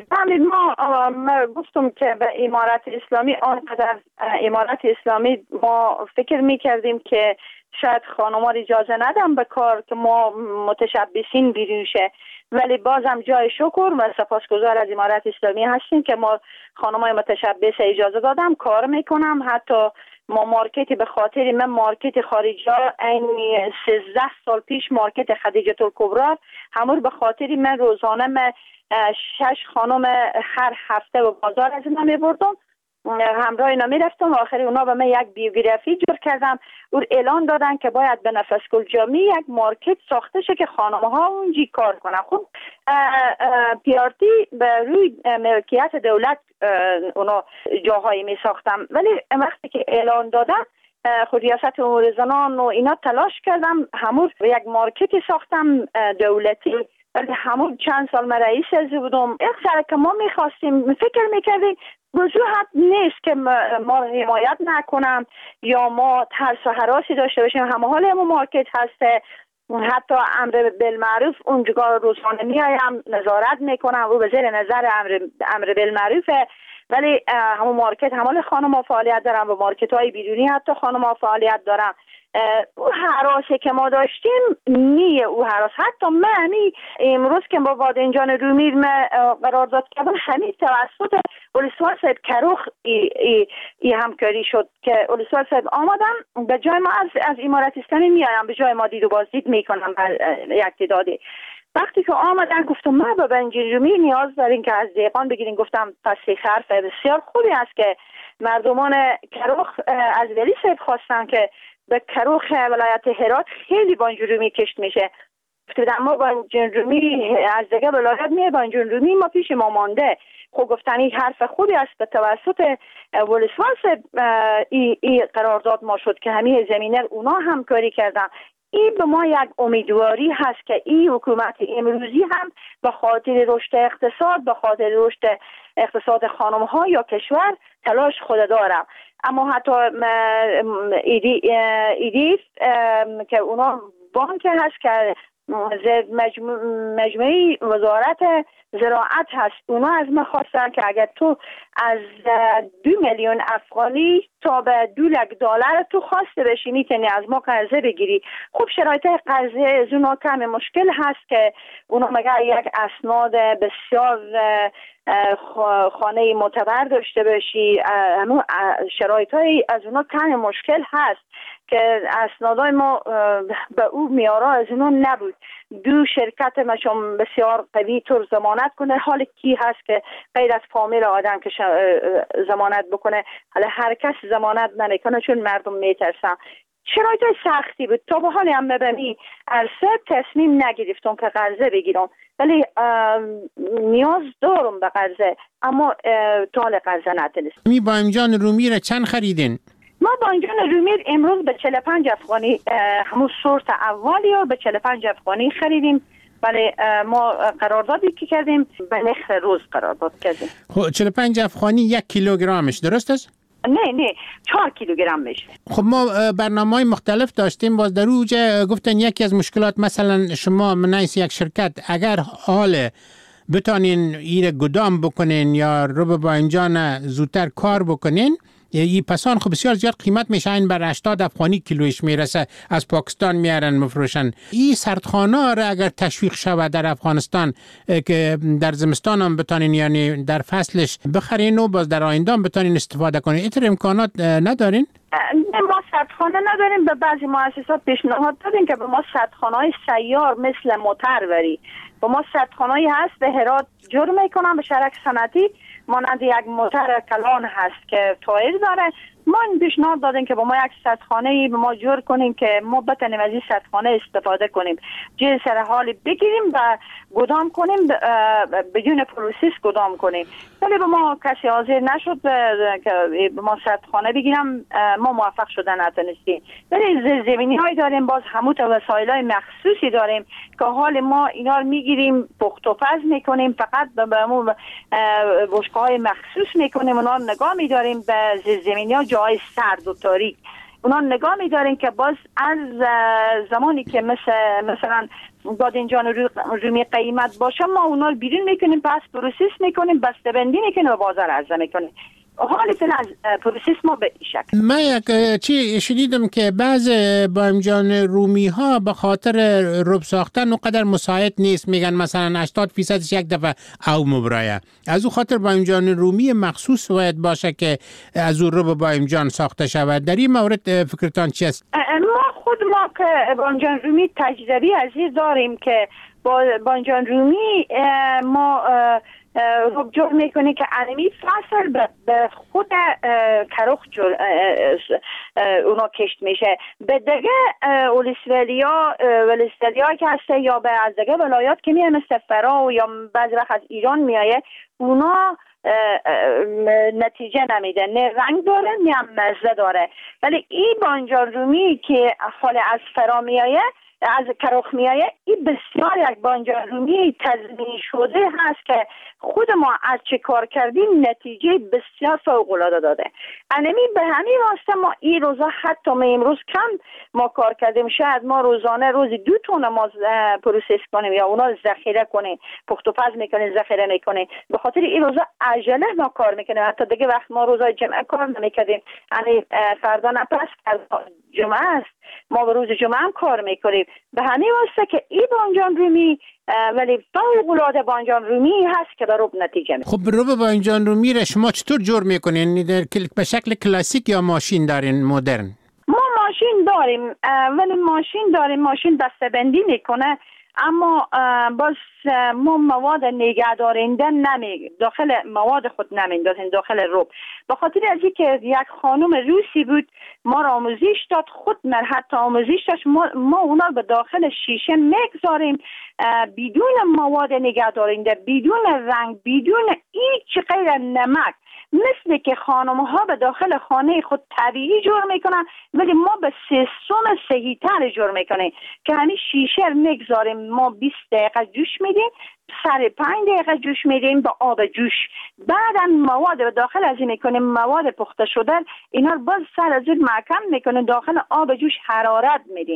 ما گفتم که به امارت اسلامی آنقدر امارت اسلامی ما فکر میکردیم که شاید خانم‌ها اجازه ندم به کار که ما متشبثین بیرون شه، ولی بازم جای شکر و سپاسگزار از امارت اسلامی هستیم که ما خانم‌های متشبث اجازه دادم کار میکنم. حتی ما مارکتی به خاطر من مارکت خارجی این 13 سال پیش مارکت خدیجه الکبرا همون به خاطر من روزانه من 6 خانم هر هفته به بازار از اینا میبردم، همراه اینا میرفتم. آخری اونا به من یک بیوگرافی جور کردم، او اعلان دادن که باید به نفس گل جامی یک مارکت ساخته شه که خانم ها اونجی کار کنن. خب پیارتی به روی ملکیت دولت اونا جاهایی می ساختم، ولی وقتی که اعلان دادن خود ریاست امور زنان و اینا تلاش کردم، همون یک مارکتی ساختم دولتی. ولی همون چند سال من رئیس از بودم. یک سر که ما میخواستیم فکر میکردیم وجوهت نیست که ما حمایت نکنم یا ما ترس و هراسی داشته باشیم. همه حال همون مارکت هسته، حتی امر بالمعروف اونجا روزانه میایم نظارت میکنم و به زیر نظر امر بالمعروفه، ولی همون مارکت همال خانم ها فعالیت دارم و مارکت های بیرونی حتی خانم ها فعالیت دارم. او حراسی که ما داشتیم نیه او حراس. حتی من امروز که با بادنجان رومیر قرارداد کردم همین توسط اولسوار صاحب کروخ ای همکاری شد که اولسوار صاحب آمدن به جای ما از امارت اسلامی میایم، به جای ما دید و بازدید میکنم یک تعدادی. وقتی که آمدن گفتم ما به بنجین رومی نیاز داریم که از دیقان بگیریم. گفتم تصحیح حرف بسیار خوبی است که مردمان کروخ از ولی صاحب خواستن که به کروخ ولایت هرات خیلی بانجان رومی کشت میشه. گفتم ما بانجان رومی از دیگه ولایت میه بانجان رومی ما پیش ما مانده. خب گفتن این حرف خوبی است. به توسط ولسواس ای قرارداد ما شد که همه زمینه اونا همکاری کردن. این به ما یک امیدواری هست که این حکومت امروزی هم به خاطر رشد اقتصاد، به خاطر رشد اقتصاد خانم ها یا کشور تلاش خود دارم. اما حتی ایدیف که اونا بانک هست که مجموعه وزارت زراعت هست. اونا از ما خواستن که اگر تو از 2 میلیون افغانی تا به $2 تو خواسته بشی میتونی از ما قرضه بگیری. خب شرایط قرضه از اونا کم مشکل هست که اونا مگر یک اسناد بسیار خانه معتبر داشته باشی. شرایط های از اونا کم مشکل هست که اسنادای ما به او میارا از اونو نبود. 2 شرکت مشام بسیار قوی طور ضمانت کنه. حال کی هست که غیر از فامیل آدم که ضمانت بکنه؟ حالا هر کس ضمانت نمیکنه چون مردم میترسن. شرایط سختی بود. تا به حال هم ببینی عرصه تصمیم نگرفتم که قرضه بگیرم، ولی نیاز دارم به قرضه، اما تا حال قرضه نتونستم. می بایمجان رومی را چند خریدین؟ ما بانجان رومی امروز به 45 افغانی همون سورت اولی رو به 45 افغانی خریدیم. ولی ما قراردادی که کردیم به نرخ روز قرارداد کردیم. خب 45 افغانی 1 کیلوگرمش درست است؟ نه 4 کیلوگرم میشه. خب ما برنامه‌های مختلف داشتیم. باز در اوج گفتن یکی از مشکلات مثلا شما منیس یک شرکت اگر حال بتانین این گدام بکنین یا رو به بایمجان زودتر کار بکنین، این پسان خب بسیار زیاد قیمت میشه. این بر 80 افغانی کیلویش میرسه، از پاکستان میارن مفروشن. این سردخانه را اگر تشویق شود در افغانستان که در زمستان هم بتانین یعنی در فصلش بخرین و باز در آینده هم بتانین استفاده کنین، اینطور امکانات ندارین؟ ما سردخانه نداریم. به بعضی مؤسسات پیشنهاد دادیم که به ما سردخانه‌های سیار مثل موتروری، به ما سردخانه‌ای هست به هرات جور میکنن به شرک صنعتی مانند یک موتر کلان هست که تایر داره. ما این پیشنهاد دادیم که با ما یک سردخانه‌ای به ما جور کنیم که ما بتونیم از این سردخانه استفاده کنیم، جای سر حال بگیریم و گدام کنیم، بدون پروسس گدام کنیم. ولی به ما کسی حاضر نشد که به ما سردخانه بگیرم، ما موفق شدن نتونستیم. ولی زیرزمینی‌هایی داریم، باز همون وسایل‌های مخصوصی داریم که حال ما اینا رو میگیریم پخت و پز میکنیم، فقط به همون بشقه‌های مخصوص میکنیم، اونا رو نگاه می‌داریم به زیرزمینی‌ها جای سرد و تاریک. اونا نگاه می‌داریم که باز از زمانی که مثلا بادنجان رومی قیمت باشه ما اونا رو بیرون میکنیم، پس پروسس میکنیم، بسته‌بندی میکنیم و بازار عرضه میکنیم. حالی فعلا از پروسس ما به این شکل. من یک چی شنیدم که بعض بایمجان رومی ها به خاطر رب ساختن اونقدر مساعد نیست، میگن مثلا 80% یک دفعه او مبرایه. از اون خاطر بایمجان رومی مخصوص باید باشه که از اون رب بایمجان ساخته شود. در این مورد فکرتان چی است؟ ما که بایمجان رومی تجربی عزیز داریم که با بایمجان رومی ما رب جور میکنه که علمی فصل به خود کرخ اونا کشت میشه. به دیگه ولسوالیا که هسته یا به از دیگه ولایات که میه مثل فرا یا بعضی وقت از ایران میایه، اونا نتیجه نمیده، نه رنگ داره نه هم مزه داره. ولی این بایمجان رومی که حال از فرا میایه، از کرخ میایه، این بسیار یک بایمجان رومی تضمین شده هست که خود ما از چه کار کردیم نتیجه بسیار فوق العاده داده. علمی به همین واسطه ما این روزا حتی ما امروز کم ما کار کردیم، شاید ما روزانه روزی 2 تن ما پروسس کنیم یا اونا ذخیره کنیم، پخت و پز میکنیم، ذخیره میکنیم. به خاطر این روزا عجله ما کار میکنیم. حتی دیگه وقت ما روزای جمعه کار نمیکردیم، یعنی فردا نه پس جمعه است، ما به روز جمعه هم کار میکنیم. به همین واسطه که این بایمجان رومی ولی فوق‌العاده بایمجان رومی هست که به رب نتیجه میده. خب رب بایمجان رومی را شما چطور جور میکنین؟ به شکل کلاسیک یا ماشین دارین مدرن؟ ما ماشین داریم، ولی ماشین بسته‌بندی میکنه، اما باز ما مواد نگهدارنده داخل مواد خود نمیندازیم داخل رب. به خاطر از اینکه یک خانم روسی بود ما را آموزش داد، خود من حتی آموزش داشت، ما اونا به داخل شیشه میگذاریم بدون مواد نگهدارنده، بدون رنگ، بدون هیچ غیر نمک، مثل که خانم ها به داخل خانه خود طبیعی جور میکنن، ولی ما به سیستم صحیح تر جور میکنیم که همین شیشه میگذاریم. ما 20 دقیقه جوش میدیم، سر 5 دقیقه جوش میدیم با آب جوش. بعدا مواد به داخل از این میکنیم، مواد پخته شده اینا رو باز سر از اون محکم میکنیم، داخل آب جوش حرارت میدیم.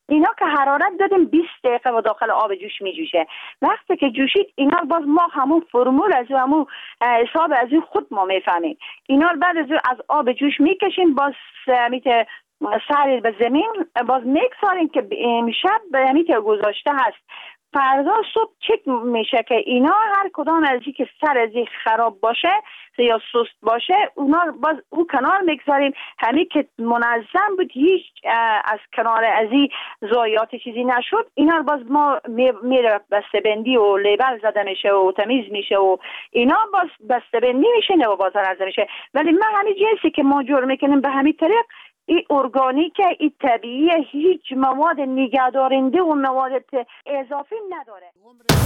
اینا که حرارت دادیم 20 دقیقه و داخل آب جوش می جوشه. وقتی که جوشید اینا باز ما همون فرمول از همون حساب از خود ما میفهمیم. اینا بعد از آب جوش میکشیم، باز میته سر به زمین باز میگذاریم که امشب میته گذاشته هست. فردا صبح چک میشه که اینا هر کدام از این که سر از این خراب باشه یا سست باشه اونا باز او کنار میگذاریم. همین که منظم بود، هیچ از کنار از این ضایعات چیزی نشد، اینا باز ما میره بسته‌بندی و لیبل زده میشه و تمیز میشه و اینا باز بسته‌بندی میشه و بازار عرضه میشه. ولی ما همین جنسی که ما جور میکنیم به همین طریق، این ارگانیک، این طبیعی، هیچ مواد نگهدارنده و مواد اضافی نداره.